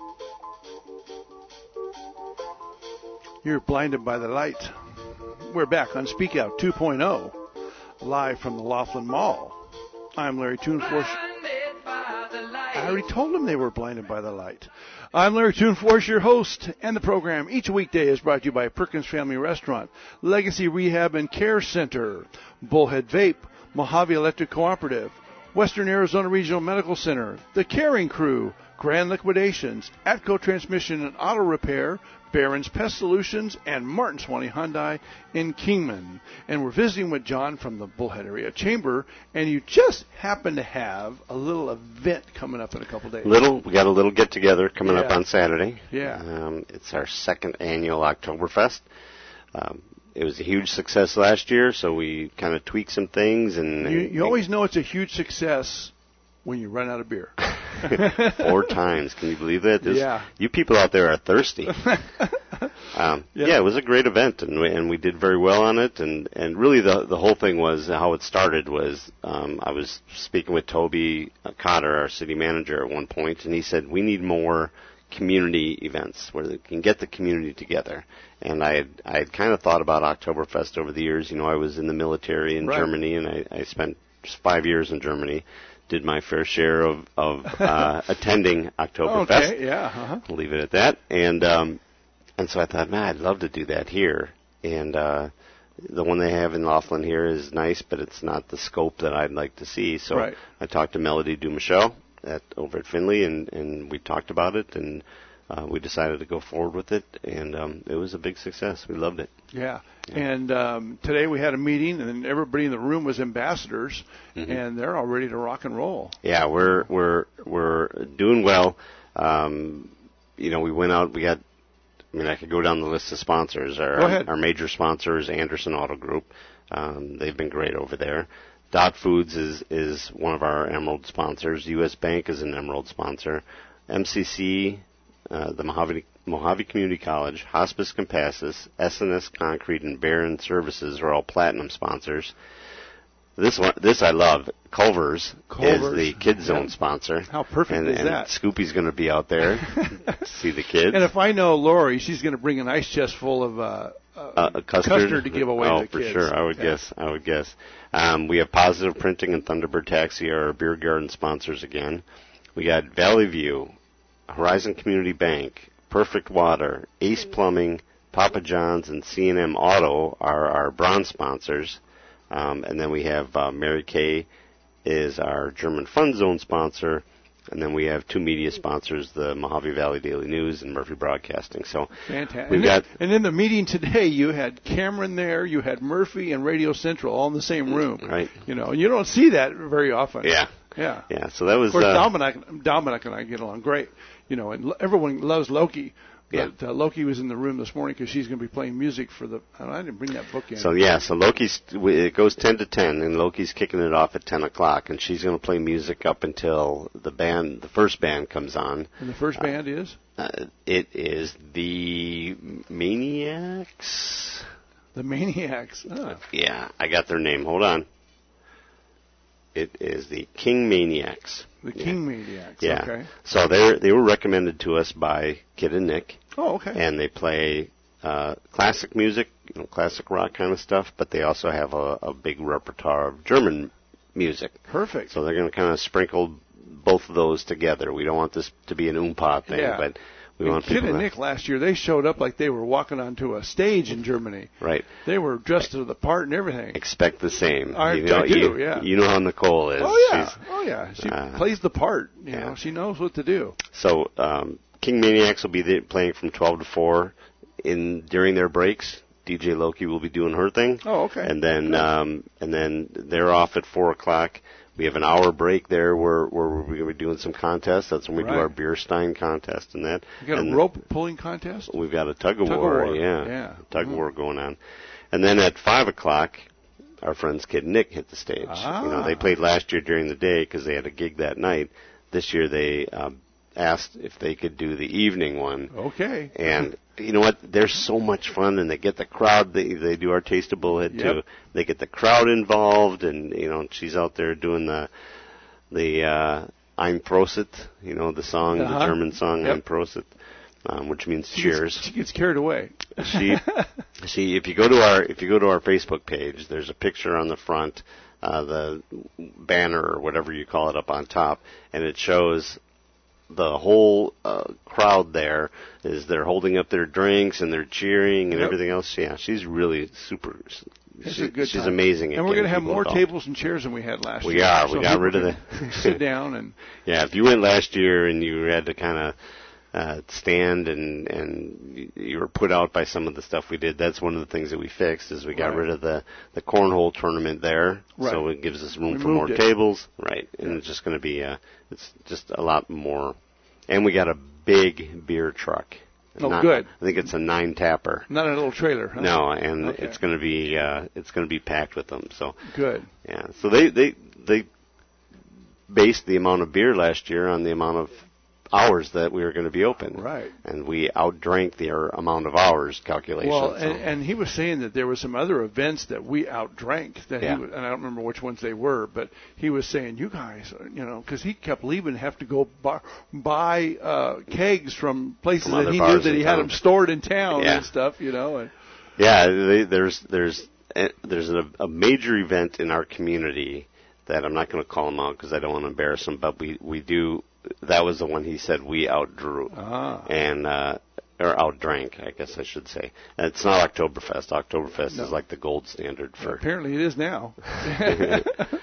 Speaker 2: You're blinded by the light. We're back on Speak Out two point oh, live from the Laughlin Mall. I'm Larry Toonforce. I already told them they were blinded by the light. I'm Larry Toonforce, your host, and the program each weekday is brought to you by Perkins Family Restaurant, Legacy Rehab and Care Center, Bullhead Vape, Mojave Electric Cooperative, Western Arizona Regional Medical Center, The Caring Crew, Grand Liquidations, Atco Transmission and Auto Repair, Barron's Pest Solutions, and Martin Swanee Hyundai in Kingman. And we're visiting with John from the Bullhead Area Chamber, and you just happen to have a little event coming up in a couple days.
Speaker 3: Little, we got a little get-together coming
Speaker 2: yeah.
Speaker 3: up on Saturday.
Speaker 2: Yeah.
Speaker 3: Um, it's our second annual Oktoberfest. Um, it was a huge success last year, so we kind of tweaked some things. And
Speaker 2: You, you always know it's a huge success when you run out of beer.
Speaker 3: Four times. Can you believe that? This,
Speaker 2: yeah.
Speaker 3: You people out there are thirsty. um, yeah. yeah, it was a great event, and we, and we did very well on it. And, and really the the whole thing was, how it started was, um, I was speaking with Toby Cotter, our city manager, at one point, and he said, we need more community events where they can get the community together. And I had, I had kind of thought about Oktoberfest over the years. You know, I was in the military in
Speaker 2: right.
Speaker 3: Germany, and I, I spent just five years in Germany. Did my fair share of, of uh, attending Oktoberfest.
Speaker 2: Okay, yeah. Uh-huh.
Speaker 3: I'll leave it at that. And um, and so I thought, man, I'd love to do that here. And uh, the one they have in Laughlin here is nice, but it's not the scope that I'd like to see. So
Speaker 2: right.
Speaker 3: I talked to Melody Dumichel at over at Findlay, and, and we talked about it, and uh, we decided to go forward with it, and um, it was a big success. We loved it.
Speaker 2: Yeah. yeah. And um, today we had a meeting, and everybody in the room was ambassadors, mm-hmm. and they're all ready to rock and roll.
Speaker 3: Yeah, we're we're we're doing well. Um, you know, we went out. We got. I mean, I could go down the list of sponsors. Our
Speaker 2: go ahead.
Speaker 3: Our major sponsors, Anderson Auto Group. Um, they've been great over there. Dot Foods is is one of our Emerald sponsors. U S Bank is an Emerald sponsor. M C C. Uh, the Mojave, Mojave Community College, Hospice Compassus, S and S Concrete, and Barron Services are all platinum sponsors. This one, this I love. Culver's,
Speaker 2: Culver's.
Speaker 3: is the Kids Zone
Speaker 2: yeah.
Speaker 3: sponsor.
Speaker 2: How perfect
Speaker 3: and,
Speaker 2: is
Speaker 3: and
Speaker 2: that?
Speaker 3: Scoopy's going to be out there to see the kids.
Speaker 2: And if I know Lori, she's going to bring an ice chest full of uh, uh,
Speaker 3: uh, custard.
Speaker 2: custard to give away
Speaker 3: oh,
Speaker 2: to the
Speaker 3: for
Speaker 2: kids.
Speaker 3: sure. I would yeah. guess. I would guess. Um, we have Positive Printing and Thunderbird Taxi are our beer garden sponsors again. We got Valley View, Horizon Community Bank, Perfect Water, Ace Plumbing, Papa John's, and C and M Auto are our bronze sponsors. Um, and then we have uh, Mary Kay is our German Fund Zone sponsor. And then we have two media sponsors, the Mojave Valley Daily News and Murphy Broadcasting. So
Speaker 2: fantastic.
Speaker 3: We've
Speaker 2: and,
Speaker 3: got,
Speaker 2: then, and in the meeting today, you had Cameron there, you had Murphy and Radio Central all in the same room.
Speaker 3: Right.
Speaker 2: You know, you don't see that very often.
Speaker 3: Yeah.
Speaker 2: Yeah.
Speaker 3: Yeah. So that was.
Speaker 2: Of course,
Speaker 3: uh,
Speaker 2: Dominic, Dominic and I get along great. You know, and everyone loves Loki.
Speaker 3: Yeah.
Speaker 2: But uh, Loki was in the room this morning because she's going to be playing music for the. I, don't know, I didn't bring that book in.
Speaker 3: So yeah, so Loki's it goes ten to ten, and Loki's kicking it off at ten o'clock, and she's going to play music up until the band, the first band, comes on.
Speaker 2: And the first band
Speaker 3: uh,
Speaker 2: is.
Speaker 3: Uh, it is the Maniacs.
Speaker 2: The Maniacs. Oh.
Speaker 3: Yeah, I got their name. Hold on. It is the King Maniacs.
Speaker 2: The
Speaker 3: yeah.
Speaker 2: King Maniacs.
Speaker 3: Yeah.
Speaker 2: Okay.
Speaker 3: So they they were recommended to us by Kid and Nick.
Speaker 2: Oh, okay.
Speaker 3: And they play uh, classic music, you know, classic rock kind of stuff, but they also have a, a big repertoire of German music.
Speaker 2: Perfect.
Speaker 3: So they're going to kind of sprinkle both of those together. We don't want this to be an oompa thing,
Speaker 2: yeah.
Speaker 3: but we
Speaker 2: and
Speaker 3: want
Speaker 2: Kid
Speaker 3: people
Speaker 2: and
Speaker 3: to...
Speaker 2: Nick last year, they showed up like they were walking onto a stage in Germany.
Speaker 3: Right.
Speaker 2: They were dressed to the part and everything.
Speaker 3: Expect the same.
Speaker 2: I,
Speaker 3: you know,
Speaker 2: I do,
Speaker 3: you,
Speaker 2: yeah.
Speaker 3: You know how Nicole is.
Speaker 2: Oh, yeah.
Speaker 3: She's,
Speaker 2: oh, yeah. She
Speaker 3: uh,
Speaker 2: plays the part. You
Speaker 3: yeah.
Speaker 2: know, she knows what to do.
Speaker 3: So um, King Maniacs will be there playing from twelve to four. In during their breaks, D J Loki will be doing her thing.
Speaker 2: Oh, okay.
Speaker 3: And then um, and then they're off at four o'clock. We have an hour break there where, where we're going to be doing some contests. That's when we
Speaker 2: right.
Speaker 3: do our beer stein contest and that.
Speaker 2: You got
Speaker 3: and
Speaker 2: a rope pulling contest?
Speaker 3: We've got a tug of
Speaker 2: tug
Speaker 3: war,
Speaker 2: of war.
Speaker 3: yeah.
Speaker 2: yeah.
Speaker 3: Tug
Speaker 2: mm-hmm.
Speaker 3: of war going on. And then at five o'clock, our friends Kid and Nick hit the stage.
Speaker 2: Ah.
Speaker 3: You know, they played last year during the day because they had a gig that night. This year they um, asked if they could do the evening one.
Speaker 2: Okay.
Speaker 3: And you know what? They're so much fun, and they get the crowd. They they do our Taste of Bullhead
Speaker 2: yep.
Speaker 3: too. They get the crowd involved, and you know she's out there doing the the uh, Ein Prosit, you know the song,
Speaker 2: uh-huh.
Speaker 3: the German song
Speaker 2: yep.
Speaker 3: Ein Prosit, um, which means
Speaker 2: she
Speaker 3: cheers.
Speaker 2: Gets, she gets carried away.
Speaker 3: she see if you go to our if you go to our Facebook page, there's a picture on the front, uh, the banner or whatever you call it up on top, and it shows the whole uh, crowd there is they're holding up their drinks and they're cheering and
Speaker 2: yep.
Speaker 3: everything else. Yeah, she's really super.
Speaker 2: It's
Speaker 3: she,
Speaker 2: a good
Speaker 3: she's
Speaker 2: time.
Speaker 3: amazing.
Speaker 2: And we're going to have more
Speaker 3: involved.
Speaker 2: tables and chairs than we had last
Speaker 3: we
Speaker 2: year.
Speaker 3: We are.
Speaker 2: So
Speaker 3: we got rid of the
Speaker 2: sit down and
Speaker 3: yeah. If you went last year and you had to kind of uh, stand and and you were put out by some of the stuff we did, that's one of the things that we fixed is we got
Speaker 2: right.
Speaker 3: rid of the the cornhole tournament there,
Speaker 2: right.
Speaker 3: so it gives us room
Speaker 2: we
Speaker 3: for more
Speaker 2: it.
Speaker 3: tables, right? And
Speaker 2: yeah.
Speaker 3: it's just going to be uh, it's just a lot more. And we got a big beer truck.
Speaker 2: Oh,
Speaker 3: Not,
Speaker 2: good.
Speaker 3: I think it's a nine tapper.
Speaker 2: Not a little trailer, huh?
Speaker 3: No, and
Speaker 2: okay.
Speaker 3: it's going to be uh, it's going to be packed with them. So
Speaker 2: good.
Speaker 3: Yeah. So they they they based the amount of beer last year on the amount of hours that we were going to be open.
Speaker 2: Right.
Speaker 3: And we outdrank their amount of hours calculation.
Speaker 2: Well,
Speaker 3: so.
Speaker 2: and, and he was saying that there were some other events that we outdrank. That
Speaker 3: yeah.
Speaker 2: he was, and I don't remember which ones they were, but he was saying, you guys, you know, because he kept leaving, have to go buy, buy uh, kegs from places
Speaker 3: from
Speaker 2: that he knew that he had them stored in town
Speaker 3: yeah.
Speaker 2: and stuff, you know. And
Speaker 3: yeah, they, there's there's there's a, a major event in our community that I'm not going to call them out because I don't want to embarrass them, but we we do. That was the one he said we outdrew
Speaker 2: ah.
Speaker 3: and uh, or outdrank, I guess I should say. And it's not Oktoberfest. Oktoberfest
Speaker 2: no.
Speaker 3: is like the gold standard for.
Speaker 2: Well, apparently, it is now.
Speaker 3: uh,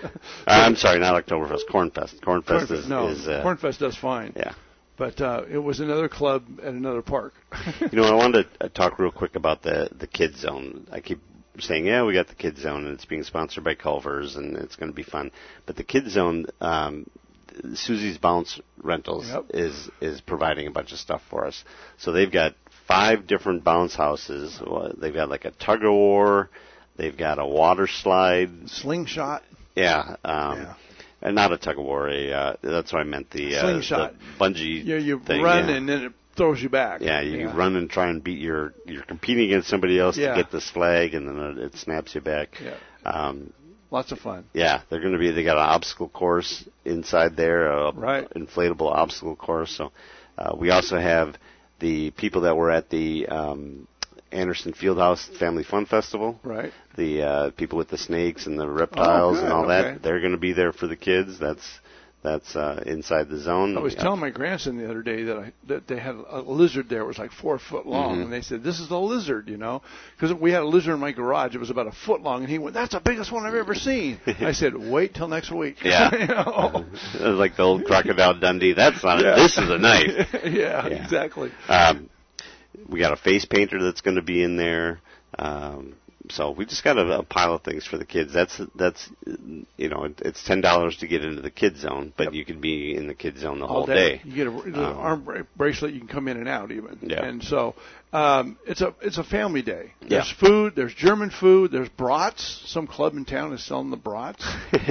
Speaker 3: I'm sorry, not Oktoberfest. Cornfest. Cornfest,
Speaker 2: Cornfest
Speaker 3: is.
Speaker 2: No,
Speaker 3: is, uh,
Speaker 2: Cornfest does fine.
Speaker 3: Yeah.
Speaker 2: But uh, it was another club at another park.
Speaker 3: You know, I wanted to uh, talk real quick about the the Kids Zone. I keep saying, yeah, we got the Kids Zone, and it's being sponsored by Culver's, and it's going to be fun. But the Kids Zone. Um, Susie's Bounce Rentals
Speaker 2: yep.
Speaker 3: is is providing a bunch of stuff for us. So they've got five different bounce houses. They've got like a tug of war. They've got a water slide.
Speaker 2: Slingshot.
Speaker 3: Yeah. Um,
Speaker 2: yeah.
Speaker 3: And not a tug of war. A, uh, that's what I meant. The, uh,
Speaker 2: Slingshot.
Speaker 3: the bungee
Speaker 2: Yeah, you
Speaker 3: thing,
Speaker 2: run
Speaker 3: yeah.
Speaker 2: and then it throws you back.
Speaker 3: Yeah, you
Speaker 2: yeah.
Speaker 3: run and try and beat your. You're competing against somebody else
Speaker 2: yeah.
Speaker 3: to get this flag, and then it, it snaps you back.
Speaker 2: Yeah.
Speaker 3: Um,
Speaker 2: Lots of fun.
Speaker 3: Yeah, they're going to be. They got an obstacle course inside there, a
Speaker 2: right.
Speaker 3: inflatable obstacle course. So uh, we also have the people that were at the um, Anderson Fieldhouse Family Fun Festival.
Speaker 2: Right.
Speaker 3: The uh, people with the snakes and the reptiles
Speaker 2: oh,
Speaker 3: and all
Speaker 2: okay.
Speaker 3: that. They're going to be there for the kids. That's that's uh, inside the zone.
Speaker 2: I was
Speaker 3: yeah.
Speaker 2: telling my grandson the other day that I that they had a lizard there. It was like four foot long,
Speaker 3: mm-hmm.
Speaker 2: and they said, "This is a lizard," you know, because we had a lizard in my garage. It was about a foot long, and he went, "That's the biggest one I've ever seen." I said, "Wait till next week."
Speaker 3: Yeah,
Speaker 2: you know?
Speaker 3: It was like the old Crocodile Dundee. That's not.
Speaker 2: Yeah.
Speaker 3: A, this is a knife.
Speaker 2: yeah,
Speaker 3: yeah,
Speaker 2: exactly.
Speaker 3: Um, we got a face painter that's going to be in there. Um, so we just got a, a pile of things for the kids. That's that's you know it, it's ten dollars to get into the kids zone, but yep. you can be in the kids zone the
Speaker 2: All
Speaker 3: whole
Speaker 2: day.
Speaker 3: day.
Speaker 2: You get a, um, an arm bracelet. You can come in and out even.
Speaker 3: Yeah.
Speaker 2: And so um, it's a it's a family day. There's
Speaker 3: yeah.
Speaker 2: food. There's German food. There's brats. Some club in town is selling the brats.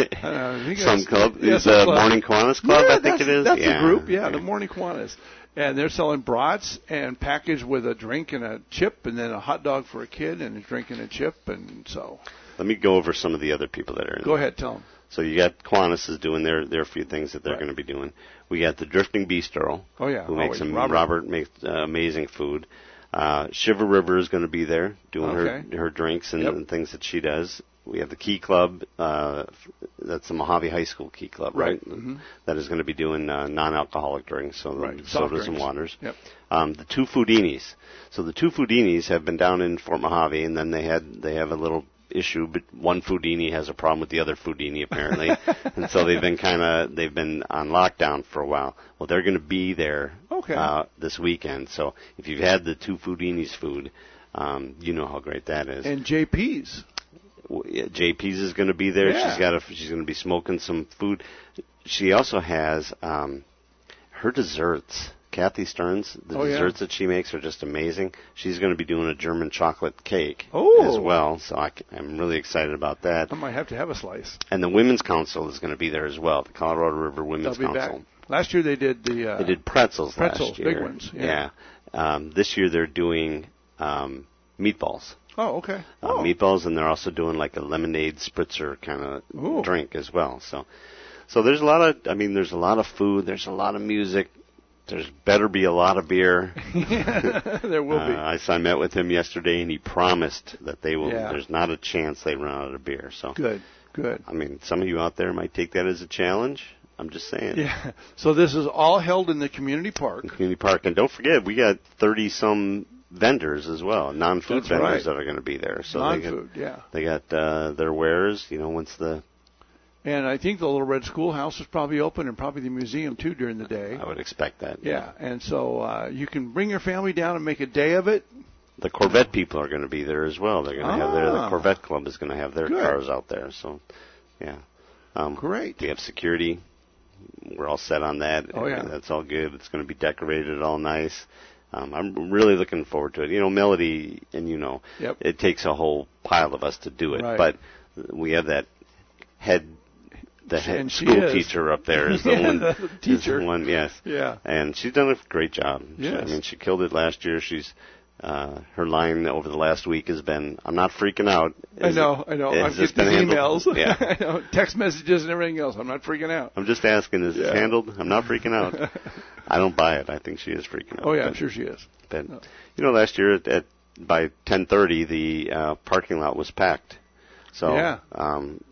Speaker 2: uh,
Speaker 3: some club
Speaker 2: yeah,
Speaker 3: is the
Speaker 2: club.
Speaker 3: Morning Kiwanis Club.
Speaker 2: Yeah,
Speaker 3: I think it is.
Speaker 2: That's
Speaker 3: yeah.
Speaker 2: the group. Yeah, yeah, the Morning Kiwanis. And they're selling brats and packaged with a drink and a chip, and then a hot dog for a kid and a drink and a chip, and so.
Speaker 3: Let me go over some of the other people that are in
Speaker 2: Go
Speaker 3: there.
Speaker 2: ahead, tell them.
Speaker 3: So you got Kiwanis is doing their their few things that they're
Speaker 2: right.
Speaker 3: going to be doing. We got the Drifting Bistro.
Speaker 2: Oh yeah,
Speaker 3: who makes some
Speaker 2: Robert.
Speaker 3: Robert makes uh, amazing food. Uh, Shiver River is going to be there doing
Speaker 2: okay.
Speaker 3: her her drinks and,
Speaker 2: yep.
Speaker 3: and things that she does. We have the Key Club. Uh, that's the Mojave High School Key Club, right?
Speaker 2: right? Mm-hmm.
Speaker 3: That is going to be doing uh, non-alcoholic drinks, so
Speaker 2: right.
Speaker 3: sodas and waters.
Speaker 2: Yep.
Speaker 3: Um, the two Foudinis. So the two Foudinis have been down in Fort Mojave, and then they had they have a little issue, but one Foodini has a problem with the other Foodini apparently, and so they've been kind of they've been on lockdown for a while. Well, they're going to be there
Speaker 2: okay.
Speaker 3: uh, this weekend. So if you've had the two Foodinis food, um, you know how great that is.
Speaker 2: And J P's.
Speaker 3: Well, yeah, J P's is going to be there.
Speaker 2: Yeah.
Speaker 3: She's got a, she's going to be smoking some food. She also has um, her desserts. Kathy Stearns, the
Speaker 2: oh,
Speaker 3: desserts
Speaker 2: yeah.
Speaker 3: that she makes are just amazing. She's going to be doing a German chocolate cake
Speaker 2: oh.
Speaker 3: as well, so I, I'm really excited about that.
Speaker 2: I might have to have a slice.
Speaker 3: And the Women's Council is going to be there as well, the Colorado River Women's
Speaker 2: They'll be
Speaker 3: Council.
Speaker 2: Back. Last year they did the... Uh,
Speaker 3: they did pretzels,
Speaker 2: pretzels
Speaker 3: last year.
Speaker 2: big ones. Yeah.
Speaker 3: yeah. Um, this year they're doing um, meatballs.
Speaker 2: Oh, okay.
Speaker 3: Uh,
Speaker 2: oh.
Speaker 3: Meatballs, and they're also doing like a lemonade spritzer kind of drink as well. So, so there's a lot of, I mean, there's a lot of food. There's a lot of music. There's better be a lot of beer.
Speaker 2: There will be.
Speaker 3: Uh, I, I met with him yesterday, and he promised that they will.
Speaker 2: Yeah.
Speaker 3: There's not a chance they run out of beer. So
Speaker 2: good, good.
Speaker 3: I mean, some of you out there might take that as a challenge. I'm just saying.
Speaker 2: Yeah. So this is all held in the community park.
Speaker 3: The community park, and don't forget, we got thirty some vendors as well, non-food
Speaker 2: That's
Speaker 3: vendors
Speaker 2: right.
Speaker 3: that are going to be there. So
Speaker 2: non-food,
Speaker 3: they got,
Speaker 2: yeah.
Speaker 3: They got uh, their wares. You know, once the
Speaker 2: And I think the Little Red Schoolhouse is probably open, and probably the museum, too, during the day.
Speaker 3: I would expect that.
Speaker 2: Yeah, and so uh, you can bring your family down and make a day of it.
Speaker 3: The Corvette people are going to be there as well. They're going to
Speaker 2: ah,
Speaker 3: have their, the Corvette Club is going to have their
Speaker 2: good.
Speaker 3: cars out there. So, yeah. Um,
Speaker 2: Great.
Speaker 3: We have security. We're all set on that.
Speaker 2: Oh, yeah.
Speaker 3: That's all good. It's going to be decorated all nice. Um, I'm really looking forward to it. You know, Melody, and you know,
Speaker 2: yep.
Speaker 3: it takes a whole pile of us to do it.
Speaker 2: Right.
Speaker 3: But we have that head... The head
Speaker 2: and
Speaker 3: school
Speaker 2: is.
Speaker 3: teacher up there is the
Speaker 2: yeah,
Speaker 3: one.
Speaker 2: The teacher.
Speaker 3: Is the one, yes.
Speaker 2: Yeah.
Speaker 3: And she's done a great job.
Speaker 2: Yes.
Speaker 3: She, I mean, she killed it last year. She's uh, her line over the last week has been, "I'm not freaking out."
Speaker 2: Is
Speaker 3: I
Speaker 2: know,
Speaker 3: it,
Speaker 2: I know. I'm
Speaker 3: this
Speaker 2: getting
Speaker 3: been
Speaker 2: emails,
Speaker 3: yeah.
Speaker 2: I know, text messages and everything else. I'm not freaking out.
Speaker 3: I'm just asking, is
Speaker 2: yeah.
Speaker 3: it handled? I'm not freaking out. I don't buy it. I think she is freaking out.
Speaker 2: Oh yeah,
Speaker 3: but,
Speaker 2: I'm sure she is.
Speaker 3: But you know, last year at, at by ten thirty, the uh, parking lot was packed. So
Speaker 2: yeah.
Speaker 3: um,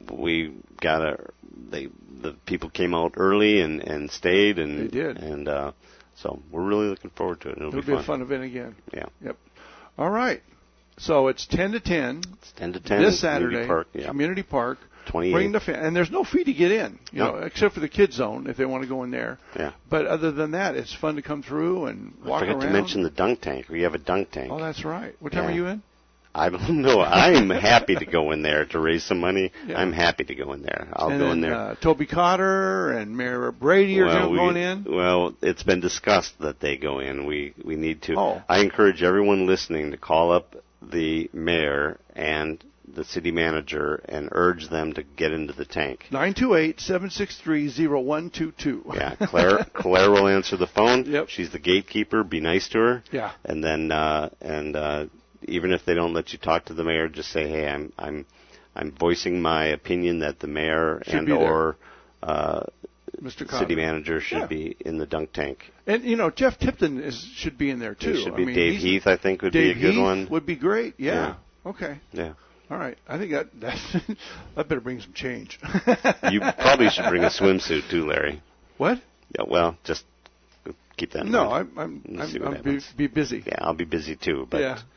Speaker 3: we got a they the people came out early and, and stayed and
Speaker 2: they did
Speaker 3: and uh, so we're really looking forward to it. It'll,
Speaker 2: It'll
Speaker 3: be,
Speaker 2: be
Speaker 3: fun.
Speaker 2: a fun event again.
Speaker 3: Yeah.
Speaker 2: Yep. All right. So it's ten to ten.
Speaker 3: It's ten to ten.
Speaker 2: This Saturday.
Speaker 3: Community Park. Yeah.
Speaker 2: Community Park.
Speaker 3: twenty-eight.
Speaker 2: Bring the fa- and there's no fee to get in, you
Speaker 3: no.
Speaker 2: know, except for the kids zone if they want to go in there.
Speaker 3: Yeah.
Speaker 2: But other than that, it's fun to come through and walk
Speaker 3: I forgot
Speaker 2: around.
Speaker 3: to mention the dunk tank. We have a dunk tank.
Speaker 2: Oh, that's right. What time
Speaker 3: yeah.
Speaker 2: are you in?
Speaker 3: I don't know. I'm happy to go in there to raise some money.
Speaker 2: Yeah.
Speaker 3: I'm happy to go in there. I'll
Speaker 2: and
Speaker 3: go
Speaker 2: then,
Speaker 3: in there.
Speaker 2: Uh, Toby Cotter and Mayor Brady are
Speaker 3: well,
Speaker 2: going
Speaker 3: we,
Speaker 2: in.
Speaker 3: Well, it's been discussed that they go in. We we need to.
Speaker 2: Oh.
Speaker 3: I encourage everyone listening to call up the mayor and the city manager and urge them to get into the tank.
Speaker 2: nine two eight, seven six three, zero one two two.
Speaker 3: Yeah, Claire Claire will answer the phone.
Speaker 2: Yep.
Speaker 3: She's the gatekeeper. Be nice to her.
Speaker 2: Yeah.
Speaker 3: And then uh, and uh, even if they don't let you talk to the mayor, just say, hey, I'm I'm I'm voicing my opinion that the mayor
Speaker 2: Should
Speaker 3: and
Speaker 2: be
Speaker 3: or uh,
Speaker 2: Mister Cotter.
Speaker 3: city manager should
Speaker 2: yeah.
Speaker 3: be in the dunk tank.
Speaker 2: And you know, Jeff Tipton is should be in there too.
Speaker 3: It should be
Speaker 2: I mean,
Speaker 3: Dave Heath. I think would
Speaker 2: Dave
Speaker 3: be a good
Speaker 2: Heath
Speaker 3: one.
Speaker 2: Would be great. Yeah.
Speaker 3: yeah.
Speaker 2: Okay.
Speaker 3: Yeah.
Speaker 2: All right. I think that that, that better bring some change.
Speaker 3: You probably should bring a swimsuit too, Larry.
Speaker 2: What?
Speaker 3: Yeah. Well, just keep that in
Speaker 2: no,
Speaker 3: mind.
Speaker 2: I'm I'm,
Speaker 3: Let's see
Speaker 2: I'm,
Speaker 3: what
Speaker 2: I'm be,
Speaker 3: happens.
Speaker 2: be busy.
Speaker 3: Yeah, I'll be busy too, but
Speaker 2: yeah.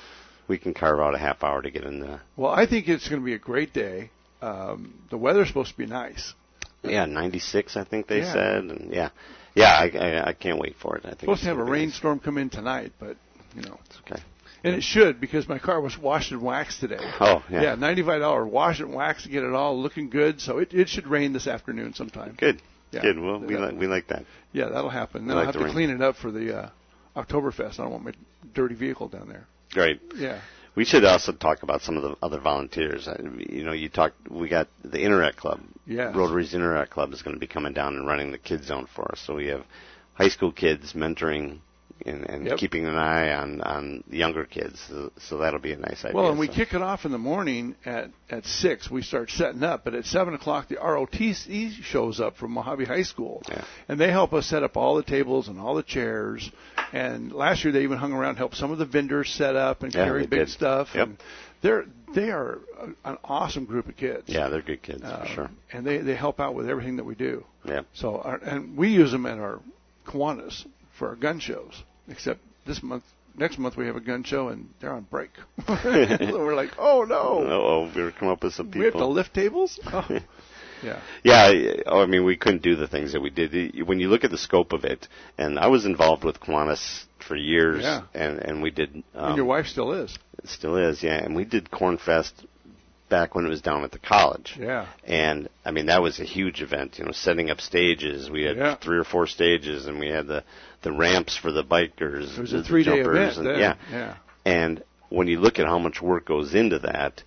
Speaker 3: we can carve out a half hour to get in the.
Speaker 2: Well, I think it's going to be a great day. Um, the weather's supposed to be nice.
Speaker 3: Yeah, ninety-six, I think they
Speaker 2: yeah.
Speaker 3: said, and yeah, yeah, I, I I can't wait for it. I think
Speaker 2: Supposed
Speaker 3: it's
Speaker 2: to have a
Speaker 3: gonna be
Speaker 2: rainstorm come in tonight, but you know,
Speaker 3: nice. It's okay.
Speaker 2: And it should, because my car was washed and waxed today.
Speaker 3: Oh, yeah.
Speaker 2: Yeah, ninety-five dollars wash and wax to get it all looking good. So it, it should rain this afternoon sometime.
Speaker 3: Good.
Speaker 2: Yeah.
Speaker 3: Good. Well, we, li- we like that.
Speaker 2: Yeah, that'll happen. Then
Speaker 3: like
Speaker 2: I'll have
Speaker 3: the
Speaker 2: to
Speaker 3: rain.
Speaker 2: clean it up for the uh, Oktoberfest. I don't want my dirty vehicle down there.
Speaker 3: Right.
Speaker 2: Yeah.
Speaker 3: We should also talk about some of the other volunteers. Uh, You know, you talked. We got the Interact Club.
Speaker 2: Yes.
Speaker 3: Rotary's Interact Club is going to be coming down and running the Kids Zone for us. So we have high school kids mentoring and, and
Speaker 2: Yep.
Speaker 3: keeping an eye on on younger kids. So, so that'll be a nice idea.
Speaker 2: Well, and we
Speaker 3: so.
Speaker 2: kick it off in the morning at, at six. We start setting up, but at seven o'clock the R O T C shows up from Mojave High School,
Speaker 3: Yeah.
Speaker 2: and they help us set up all the tables and all the chairs. And last year they even hung around, helped some of the vendors set up and
Speaker 3: Yeah,
Speaker 2: carry
Speaker 3: they
Speaker 2: big
Speaker 3: did.
Speaker 2: stuff.
Speaker 3: Yep.
Speaker 2: And they're they are a, an awesome group of kids.
Speaker 3: Yeah, they're good kids
Speaker 2: Um,
Speaker 3: for sure.
Speaker 2: And they they help out with everything that we do.
Speaker 3: Yeah.
Speaker 2: So our, and we use them at our Kiwanis for our gun shows. Except this month, next month we have a gun show and they're on break. So we're like, oh no.
Speaker 3: Oh, we were coming up with some people.
Speaker 2: We have to lift tables? Oh. Yeah.
Speaker 3: Yeah, oh, I mean, we couldn't do the things that we did. When you look at the scope of it, and I was involved with Kiwanis for years,
Speaker 2: Yeah.
Speaker 3: and, and we did... Um,
Speaker 2: And your wife still is.
Speaker 3: It still is, yeah, and we did Corn Fest back when it was down at the college.
Speaker 2: Yeah.
Speaker 3: And, I mean, that was a huge event, you know, setting up stages. We had
Speaker 2: Yeah.
Speaker 3: three or four stages, and we had the, the ramps for the bikers.
Speaker 2: It was
Speaker 3: the
Speaker 2: a three-day
Speaker 3: jumpers,
Speaker 2: event
Speaker 3: and,
Speaker 2: then.
Speaker 3: Yeah.
Speaker 2: Yeah.
Speaker 3: And when you look at how much work goes into that,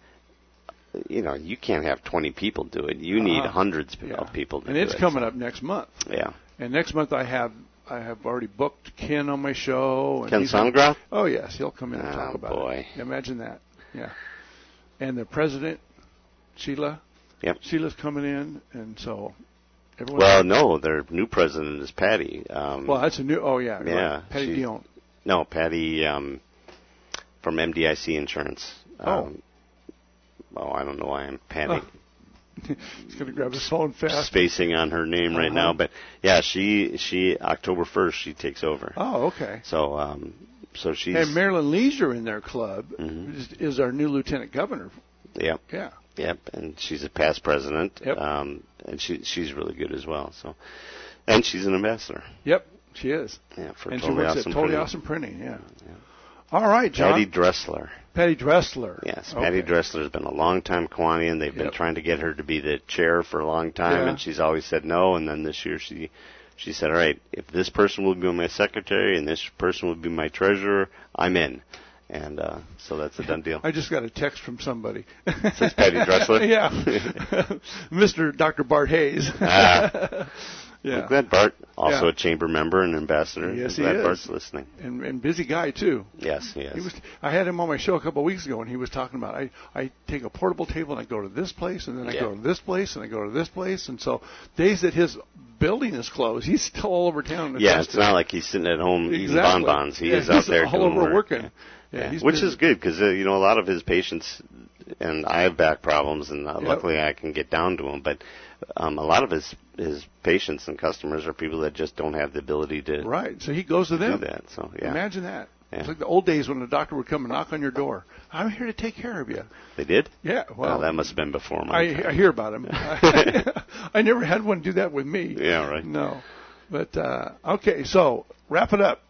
Speaker 3: you know, you can't have twenty people do it. You need
Speaker 2: Uh-huh.
Speaker 3: hundreds
Speaker 2: Yeah.
Speaker 3: of people to
Speaker 2: And
Speaker 3: do
Speaker 2: it's
Speaker 3: it.
Speaker 2: coming up next month.
Speaker 3: Yeah.
Speaker 2: And next month I have I have already booked Ken on my show. And
Speaker 3: Ken
Speaker 2: he's-
Speaker 3: Songrath?
Speaker 2: Oh yes, he'll come in and
Speaker 3: Oh,
Speaker 2: talk about
Speaker 3: boy.
Speaker 2: it. Imagine that. Yeah. And the president, Sheila.
Speaker 3: Yep.
Speaker 2: Sheila's coming in, and so everyone.
Speaker 3: Well, no, their new president is Patty. Um,
Speaker 2: Well, that's a new. Oh yeah.
Speaker 3: yeah.
Speaker 2: Right. Patty
Speaker 3: she-
Speaker 2: Dion.
Speaker 3: No, Patty um, from M D I C Insurance.
Speaker 2: Oh.
Speaker 3: Um, oh, I don't know why I'm panting.
Speaker 2: Oh. He's going to grab his phone fast.
Speaker 3: Spacing on her name right
Speaker 2: Uh-huh.
Speaker 3: now, but yeah, she she October first she takes over.
Speaker 2: Oh, okay.
Speaker 3: So um, so she's
Speaker 2: And Marilyn Leisure in their club
Speaker 3: Mhm.
Speaker 2: is, is our new lieutenant governor.
Speaker 3: Yep.
Speaker 2: Yeah.
Speaker 3: Yep, and she's a past president.
Speaker 2: Yep.
Speaker 3: Um, and she she's really good as well. So, and she's an ambassador.
Speaker 2: Yep, she is.
Speaker 3: Yeah, for
Speaker 2: and
Speaker 3: Totally
Speaker 2: she works
Speaker 3: Awesome
Speaker 2: at Totally
Speaker 3: Printing.
Speaker 2: Awesome Printing. Yeah. All right, John.
Speaker 3: Patty Dressler.
Speaker 2: Patty Dressler.
Speaker 3: Yes,
Speaker 2: Okay.
Speaker 3: Patty Dressler has been a long time Kiwanian. They've been
Speaker 2: Yep.
Speaker 3: trying to get her to be the chair for a long time,
Speaker 2: Yeah.
Speaker 3: and she's always said no. And then this year she she said, "All right, if this person will be my secretary and this person will be my treasurer, I'm in." And uh, so that's a done deal.
Speaker 2: I just got a text from somebody.
Speaker 3: Says Patty Dressler?
Speaker 2: Yeah. Mister Doctor Bart Hayes.
Speaker 3: Ah.
Speaker 2: Yeah.
Speaker 3: We're glad Bart, also
Speaker 2: Yeah.
Speaker 3: a chamber member and ambassador.
Speaker 2: Yes,
Speaker 3: We're
Speaker 2: he
Speaker 3: glad
Speaker 2: is.
Speaker 3: Bart's listening.
Speaker 2: And, and busy guy too.
Speaker 3: Yes, he is.
Speaker 2: He was. I had him on my show a couple of weeks ago, and he was talking about I I take a portable table and I go to this place, and then I
Speaker 3: Yeah.
Speaker 2: go to this place, and I go to this place, and so days that his building is closed, he's still all over town.
Speaker 3: Yeah, it's not like he's sitting at home eating
Speaker 2: Exactly.
Speaker 3: bonbons. He
Speaker 2: Yeah,
Speaker 3: is out
Speaker 2: he's
Speaker 3: there
Speaker 2: all
Speaker 3: doing
Speaker 2: over
Speaker 3: work.
Speaker 2: working.
Speaker 3: Yeah.
Speaker 2: Yeah, he's
Speaker 3: Which
Speaker 2: busy.
Speaker 3: is good because uh, you know a lot of his patients, and I have back problems, and uh,
Speaker 2: Yep.
Speaker 3: luckily I can get down to them. But um, a lot of his his patients and customers are people that just don't have the ability to
Speaker 2: Right. So he goes to
Speaker 3: do
Speaker 2: them.
Speaker 3: that. So yeah,
Speaker 2: Imagine that.
Speaker 3: Yeah.
Speaker 2: It's like the old days when the doctor would come and knock on your door. I'm here to take care of you.
Speaker 3: they did.
Speaker 2: Yeah. Well,
Speaker 3: Well, that must have been before my
Speaker 2: I,
Speaker 3: time.
Speaker 2: I hear about him. I, I never had one do that with me.
Speaker 3: Yeah, right.
Speaker 2: No. But uh, okay, so wrap it up.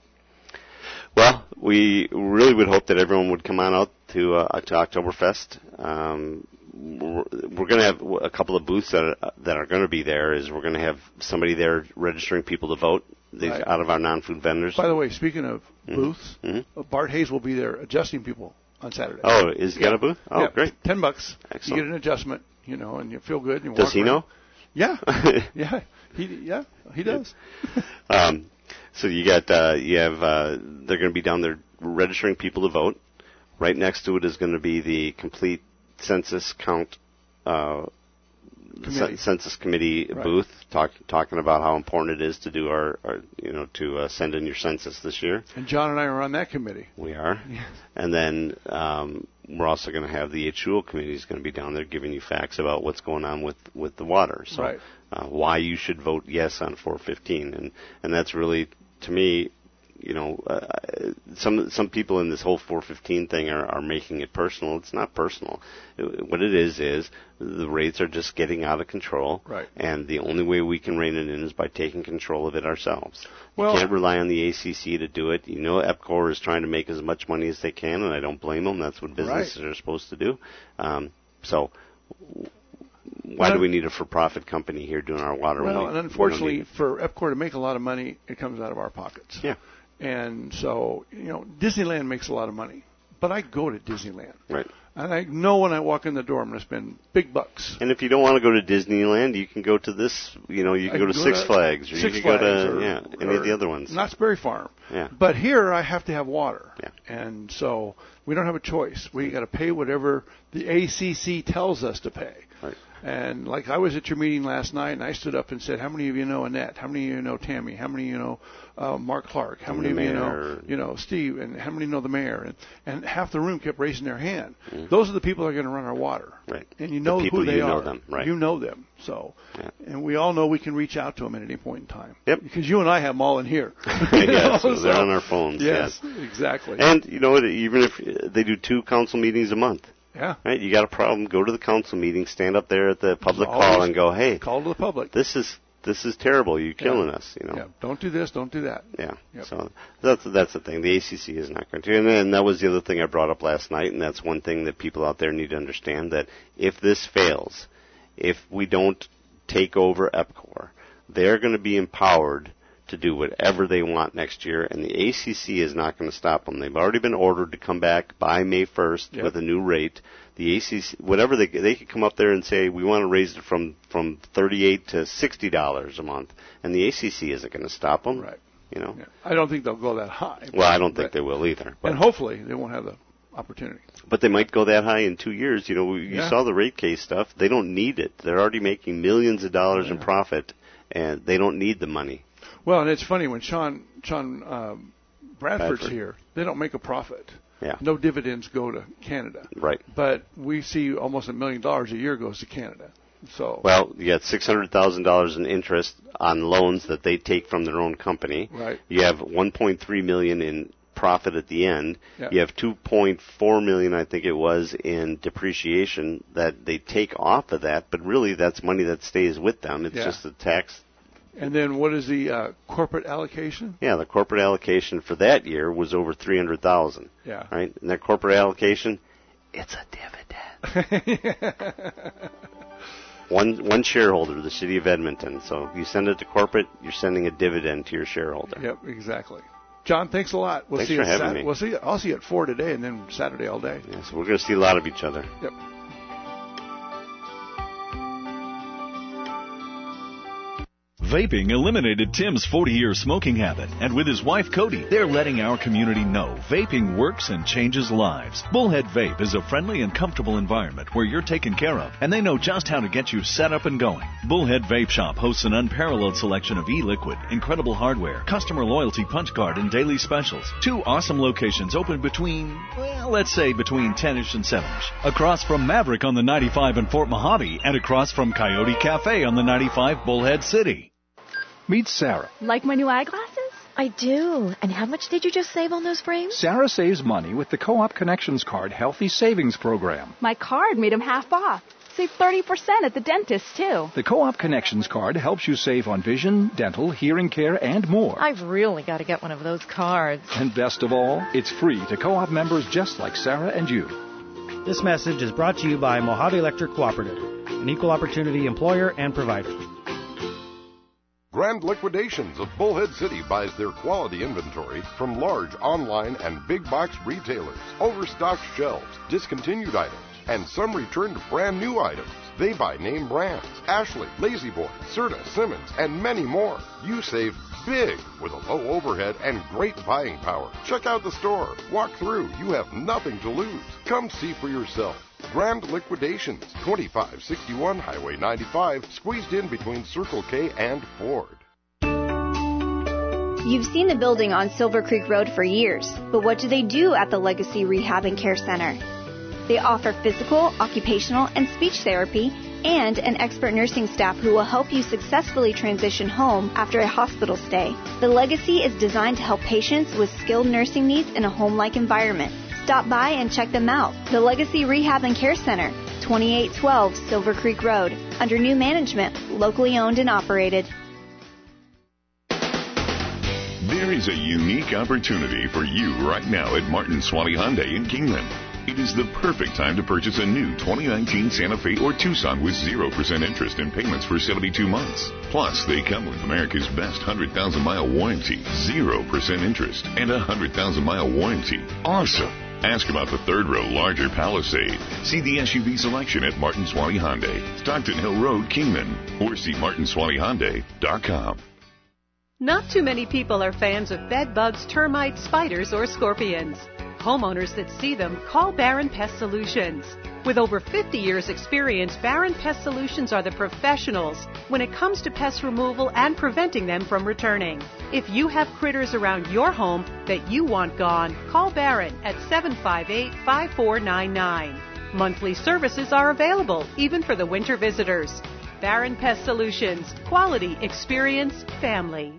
Speaker 3: Well, we really would hope that everyone would come on out to uh, to Oktoberfest. Um, we're we're going to have a couple of booths that are, that are going to be there. Is we're going to have somebody there registering people to vote. These
Speaker 2: Right.
Speaker 3: out of our non-food vendors.
Speaker 2: By the way, speaking of
Speaker 3: Mhm.
Speaker 2: booths,
Speaker 3: Mhm.
Speaker 2: uh, Bart Hayes will be there adjusting people on Saturday.
Speaker 3: Oh, is he got
Speaker 2: Yeah.
Speaker 3: a booth? Oh,
Speaker 2: Yeah,
Speaker 3: great.
Speaker 2: Ten bucks.
Speaker 3: Excellent.
Speaker 2: You get an adjustment, you know, and you feel good. And you
Speaker 3: Does
Speaker 2: walk
Speaker 3: he
Speaker 2: around.
Speaker 3: know?
Speaker 2: Yeah. Yeah. He yeah he does.
Speaker 3: Um, so you got uh, you have uh, they're going to be down there registering people to vote. Right next to it is going to be the complete census count uh,
Speaker 2: Committee.
Speaker 3: c- census committee
Speaker 2: Right.
Speaker 3: booth, talk, talking about how important it is to do our, our you know to uh, send in your census this year.
Speaker 2: And John and I are on that committee.
Speaker 3: We are,
Speaker 2: Yes.
Speaker 3: and then um, we're also going to have the H two O committee is going to be down there giving you facts about what's going on with, with the water. So
Speaker 2: Right.
Speaker 3: uh, why you should vote yes on four fifteen, and and that's really to me, you know, uh, some some people in this whole four fifteen thing are, are making it personal. It's not personal. What it is is the rates are just getting out of control,
Speaker 2: right.
Speaker 3: and the only way we can rein it in is by taking control of it ourselves.
Speaker 2: Well,
Speaker 3: you can't rely on the A C C to do it. You know, EPCOR is trying to make as much money as they can, and I don't blame them. That's what businesses
Speaker 2: right.
Speaker 3: are supposed to do. Um, so why well, do we need a for-profit company here doing our water?
Speaker 2: Well,
Speaker 3: we,
Speaker 2: and unfortunately, for EPCOR to make a lot of money, it comes out of our pockets.
Speaker 3: Yeah.
Speaker 2: And so, you know, Disneyland makes a lot of money, but I go to Disneyland.
Speaker 3: Right.
Speaker 2: And I know when I walk in the door, I'm going to spend big bucks.
Speaker 3: And if you don't want to go to Disneyland, you can go to this, you know, you can go to go Six to Flags, or
Speaker 2: Six
Speaker 3: you can
Speaker 2: Flags
Speaker 3: go to,
Speaker 2: or,
Speaker 3: yeah, any of the other ones.
Speaker 2: Knott's Berry Farm.
Speaker 3: Yeah.
Speaker 2: But here, I have to have water.
Speaker 3: Yeah.
Speaker 2: And so, we don't have a choice. We got to pay whatever the A C C tells us to pay.
Speaker 3: Right.
Speaker 2: And like I was at your meeting last night, and I stood up and said, "How many of you know Annette? How many of you know Tammy? How many of you know uh, Mark Clark? How many of you know you know Steve? And how many know the mayor?" And and half the room kept raising their hand. Mm-hmm. Those are the people that are going to run our water.
Speaker 3: Right.
Speaker 2: And you know
Speaker 3: the
Speaker 2: who they
Speaker 3: you
Speaker 2: are.
Speaker 3: Know them. Right.
Speaker 2: You know them. So,
Speaker 3: yeah.
Speaker 2: And we all know we can reach out to them at any point in time.
Speaker 3: Yep.
Speaker 2: Because you and I have them all in here.
Speaker 3: yeah, so they're on our phones.
Speaker 2: Yes,
Speaker 3: yes.
Speaker 2: exactly.
Speaker 3: And you know what? Even if they do two council meetings a month.
Speaker 2: Yeah.
Speaker 3: Right. You got a problem? Go to the council meeting. Stand up there at the public call and go, "Hey,
Speaker 2: call to the public.
Speaker 3: This is this is terrible. You're killing
Speaker 2: yeah.
Speaker 3: us." You know.
Speaker 2: Yeah. Don't do this. Don't do that.
Speaker 3: Yeah.
Speaker 2: Yep.
Speaker 3: So that's that's the thing. The A C C is not going to. And then that was the other thing I brought up last night. And that's one thing that people out there need to understand, that if this fails, if we don't take over EPCOR, they're going to be empowered to do whatever they want next year, and the A C C is not going to stop them. They've already been ordered to come back by May first
Speaker 2: yep.
Speaker 3: with a new rate. The A C C, whatever they they could come up there and say, we want to raise it from from thirty-eight to sixty dollars a month, and the A C C isn't going to stop them.
Speaker 2: Right.
Speaker 3: You know.
Speaker 2: Yeah. I don't think they'll go that high.
Speaker 3: Well, I don't think they will either. But
Speaker 2: and hopefully they won't have the opportunity.
Speaker 3: But they might go that high in two years. You know, you
Speaker 2: yeah.
Speaker 3: saw the rate case stuff. They don't need it. They're already making millions of dollars
Speaker 2: yeah.
Speaker 3: in profit, and they don't need the money.
Speaker 2: Well, and it's funny when Sean Sean um, Bradford's
Speaker 3: Bradford.
Speaker 2: here, they don't make a profit.
Speaker 3: Yeah.
Speaker 2: No dividends go to Canada.
Speaker 3: Right.
Speaker 2: But we see almost a million dollars a year goes to Canada. So.
Speaker 3: Well, you got six hundred thousand dollars in interest on loans that they take from their own company.
Speaker 2: Right.
Speaker 3: You have one point three million dollars in profit at the end.
Speaker 2: Yeah.
Speaker 3: You have two point four million dollars, I think it was, in depreciation that they take off of that. But really, that's money that stays with them. It's
Speaker 2: yeah.
Speaker 3: just a tax.
Speaker 2: And then what is the uh, corporate allocation?
Speaker 3: Yeah, the corporate allocation for that year was over three hundred thousand dollars.
Speaker 2: Yeah.
Speaker 3: Right? And that corporate allocation, it's a dividend. one one shareholder, the city of Edmonton. So if you send it to corporate, you're sending a dividend to your shareholder.
Speaker 2: Yep, exactly. John, thanks a lot. We'll
Speaker 3: thanks
Speaker 2: see
Speaker 3: for
Speaker 2: you
Speaker 3: having
Speaker 2: Sat-
Speaker 3: me.
Speaker 2: We'll see you. I'll see you at four today, and then Saturday all day.
Speaker 3: Yeah, so we're going to see a lot of each other.
Speaker 2: Yep.
Speaker 12: Vaping eliminated Tim's forty-year smoking habit, and with his wife Cody, they're letting our community know vaping works and changes lives. Bullhead Vape is a friendly and comfortable environment where you're taken care of, and they know just how to get you set up and going. Bullhead Vape Shop hosts an unparalleled selection of e-liquid, incredible hardware, customer loyalty punch card, and daily specials. Two awesome locations open between, well, let's say between ten-ish and seven-ish. Across from Maverick on the ninety-five in Fort Mojave, and across from Coyote Cafe on the ninety-five Bullhead City.
Speaker 14: Meet Sarah.
Speaker 6: Like my new eyeglasses?
Speaker 15: I do. And how much did you just save on those frames?
Speaker 14: Sarah saves money with the Co-op Connections Card Healthy Savings Program.
Speaker 6: My card made him half off. Save thirty percent at the dentist, too.
Speaker 14: The Co-op Connections Card helps you save on vision, dental, hearing care, and more.
Speaker 15: I've really got to get one of those cards.
Speaker 14: And best of all, it's free to Co-op members just like Sarah and you.
Speaker 16: This message is brought to you by Mojave Electric Cooperative, an equal opportunity employer and provider.
Speaker 13: Grand Liquidations of Bullhead City buys their quality inventory from large online and big box retailers, overstocked shelves, discontinued items, and some returned brand new items. They buy name brands, Ashley, Lazy Boy, Serta, Simmons, and many more. You save big with a low overhead and great buying power. Check out the store. Walk through. You have nothing to lose. Come see for yourself. Grand Liquidations, twenty-five sixty-one Highway ninety-five, squeezed in between Circle K and Ford.
Speaker 17: You've seen the building on Silver Creek Road for years, but what do they do at the Legacy Rehab and Care Center? They offer physical, occupational, and speech therapy and an expert nursing staff who will help you successfully transition home after a hospital stay. The Legacy is designed to help patients with skilled nursing needs in a home-like environment. Stop by and check them out. The Legacy Rehab and Care Center, twenty-eight twelve Silver Creek Road, under new management, locally owned and operated.
Speaker 5: There is a unique opportunity for you right now at Martin Swanee Hyundai in Kingman. It is the perfect time to purchase a new twenty nineteen Santa Fe or Tucson with zero percent interest and payments for seventy-two months. Plus, they come with America's best one hundred thousand mile warranty, zero percent interest, and a one hundred thousand mile warranty. Awesome! Ask about the third-row larger Palisade. See the S U V selection at Martin Swanee Hyundai, Stockton Hill Road, Kingman, or see martin swanee hyundai dot com.
Speaker 18: Not too many people are fans of bed bugs, termites, spiders, or scorpions. Homeowners that see them call Barron Pest Solutions. With over fifty years experience, Barron Pest Solutions are the professionals when it comes to pest removal and preventing them from returning. If you have critters around your home that you want gone, call Barron at seven five eight, five four nine nine. Monthly services are available, even for the winter visitors. Barron Pest Solutions. Quality, experience, family.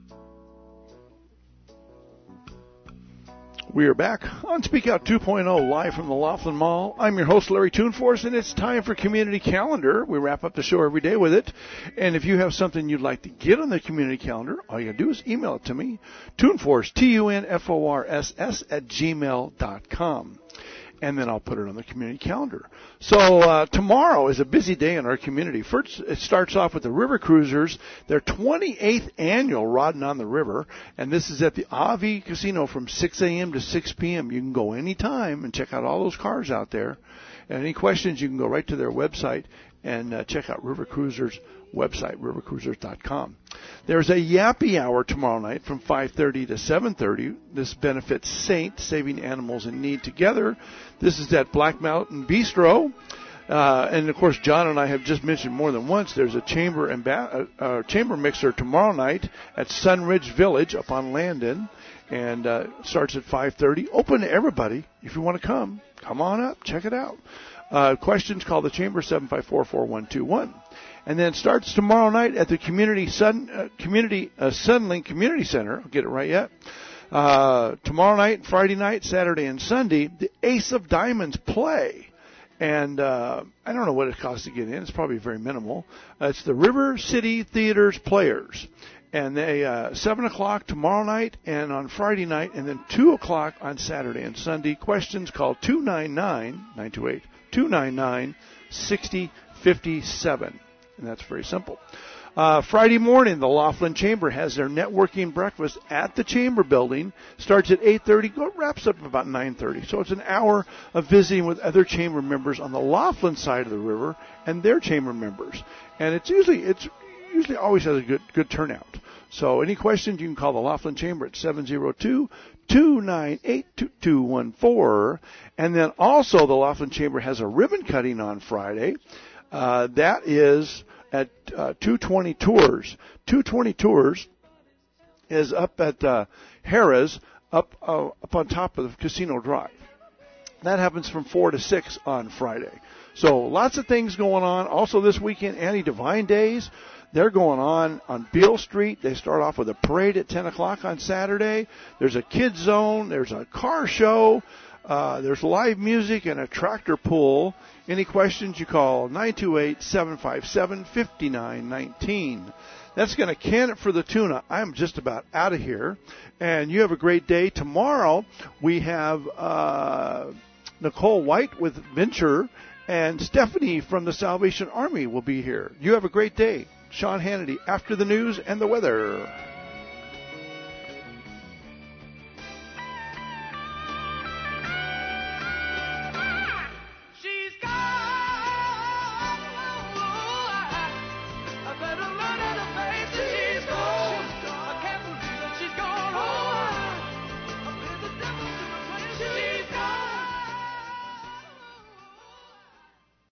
Speaker 2: We are back on Speak Out two point oh, live from the Laughlin Mall. I'm your host, Larry Toonforce, and it's time for Community Calendar. We wrap up the show every day with it. And if you have something you'd like to get on the Community Calendar, all you got to do is email it to me, Toonforce, T U N F O R S S, at gmail dot com. And then I'll put it on the community calendar. So uh, tomorrow is a busy day in our community. First, it starts off with the River Cruisers, their twenty-eighth annual Rodding on the River, and this is at the Avi Casino from six a.m. to six p.m. You can go anytime and check out all those cars out there. And any questions, you can go right to their website and uh, check out River Cruisers' website, river cruisers dot com. There's a Yappy Hour tomorrow night from five thirty to seven thirty. This benefits Saint, Saving Animals in Need Together. This is at Black Mountain Bistro. Uh, and, of course, John and I have just mentioned more than once, there's a chamber and ba- uh, uh, chamber mixer tomorrow night at Sunridge Village up on Landon. And uh, starts at five thirty. Open to everybody. If you want to come, come on up. Check it out. Uh, questions, call the chamber, seven five four, four one two one. And then it starts tomorrow night at the Community Sun uh, Community uh, Sunlink Community Center. I'll get it right yet. Uh, tomorrow night, Friday night, Saturday, and Sunday, the Ace of Diamonds play. And uh, I don't know what it costs to get in. It's probably very minimal. Uh, it's the River City Theaters Players. And they, uh, seven o'clock tomorrow night and on Friday night, and then two o'clock on Saturday and Sunday. Questions, call two nine nine, nine two eight, two nine nine, six zero five seven. And that's very simple. Uh, Friday morning, the Laughlin Chamber has their networking breakfast at the Chamber Building. Starts at eight thirty, go, wraps up about nine thirty. So it's an hour of visiting with other Chamber members on the Laughlin side of the river and their Chamber members. And it's usually, it's usually always has a good, good turnout. So any questions, you can call the Laughlin Chamber at seven zero two, two nine eight, two two one four. And then also the Laughlin Chamber has a ribbon cutting on Friday. Uh, that is at uh, two twenty Tours. two twenty Tours is up at uh, Harrah's, up uh, up on top of the Casino Drive. That happens from four to six on Friday. So lots of things going on. Also this weekend, Annie Devine Days. They're going on on Beale Street. They start off with a parade at ten o'clock on Saturday. There's a kids zone. There's a car show. Uh, there's live music and a tractor pull. Any questions, you call nine two eight, seven five seven, five nine one nine. That's going to can it for the tuna. I'm just about out of here. And you have a great day. Tomorrow we have uh, Nicole White with Venture, and Stephanie from the Salvation Army will be here. You have a great day. Sean Hannity, after the news and the weather.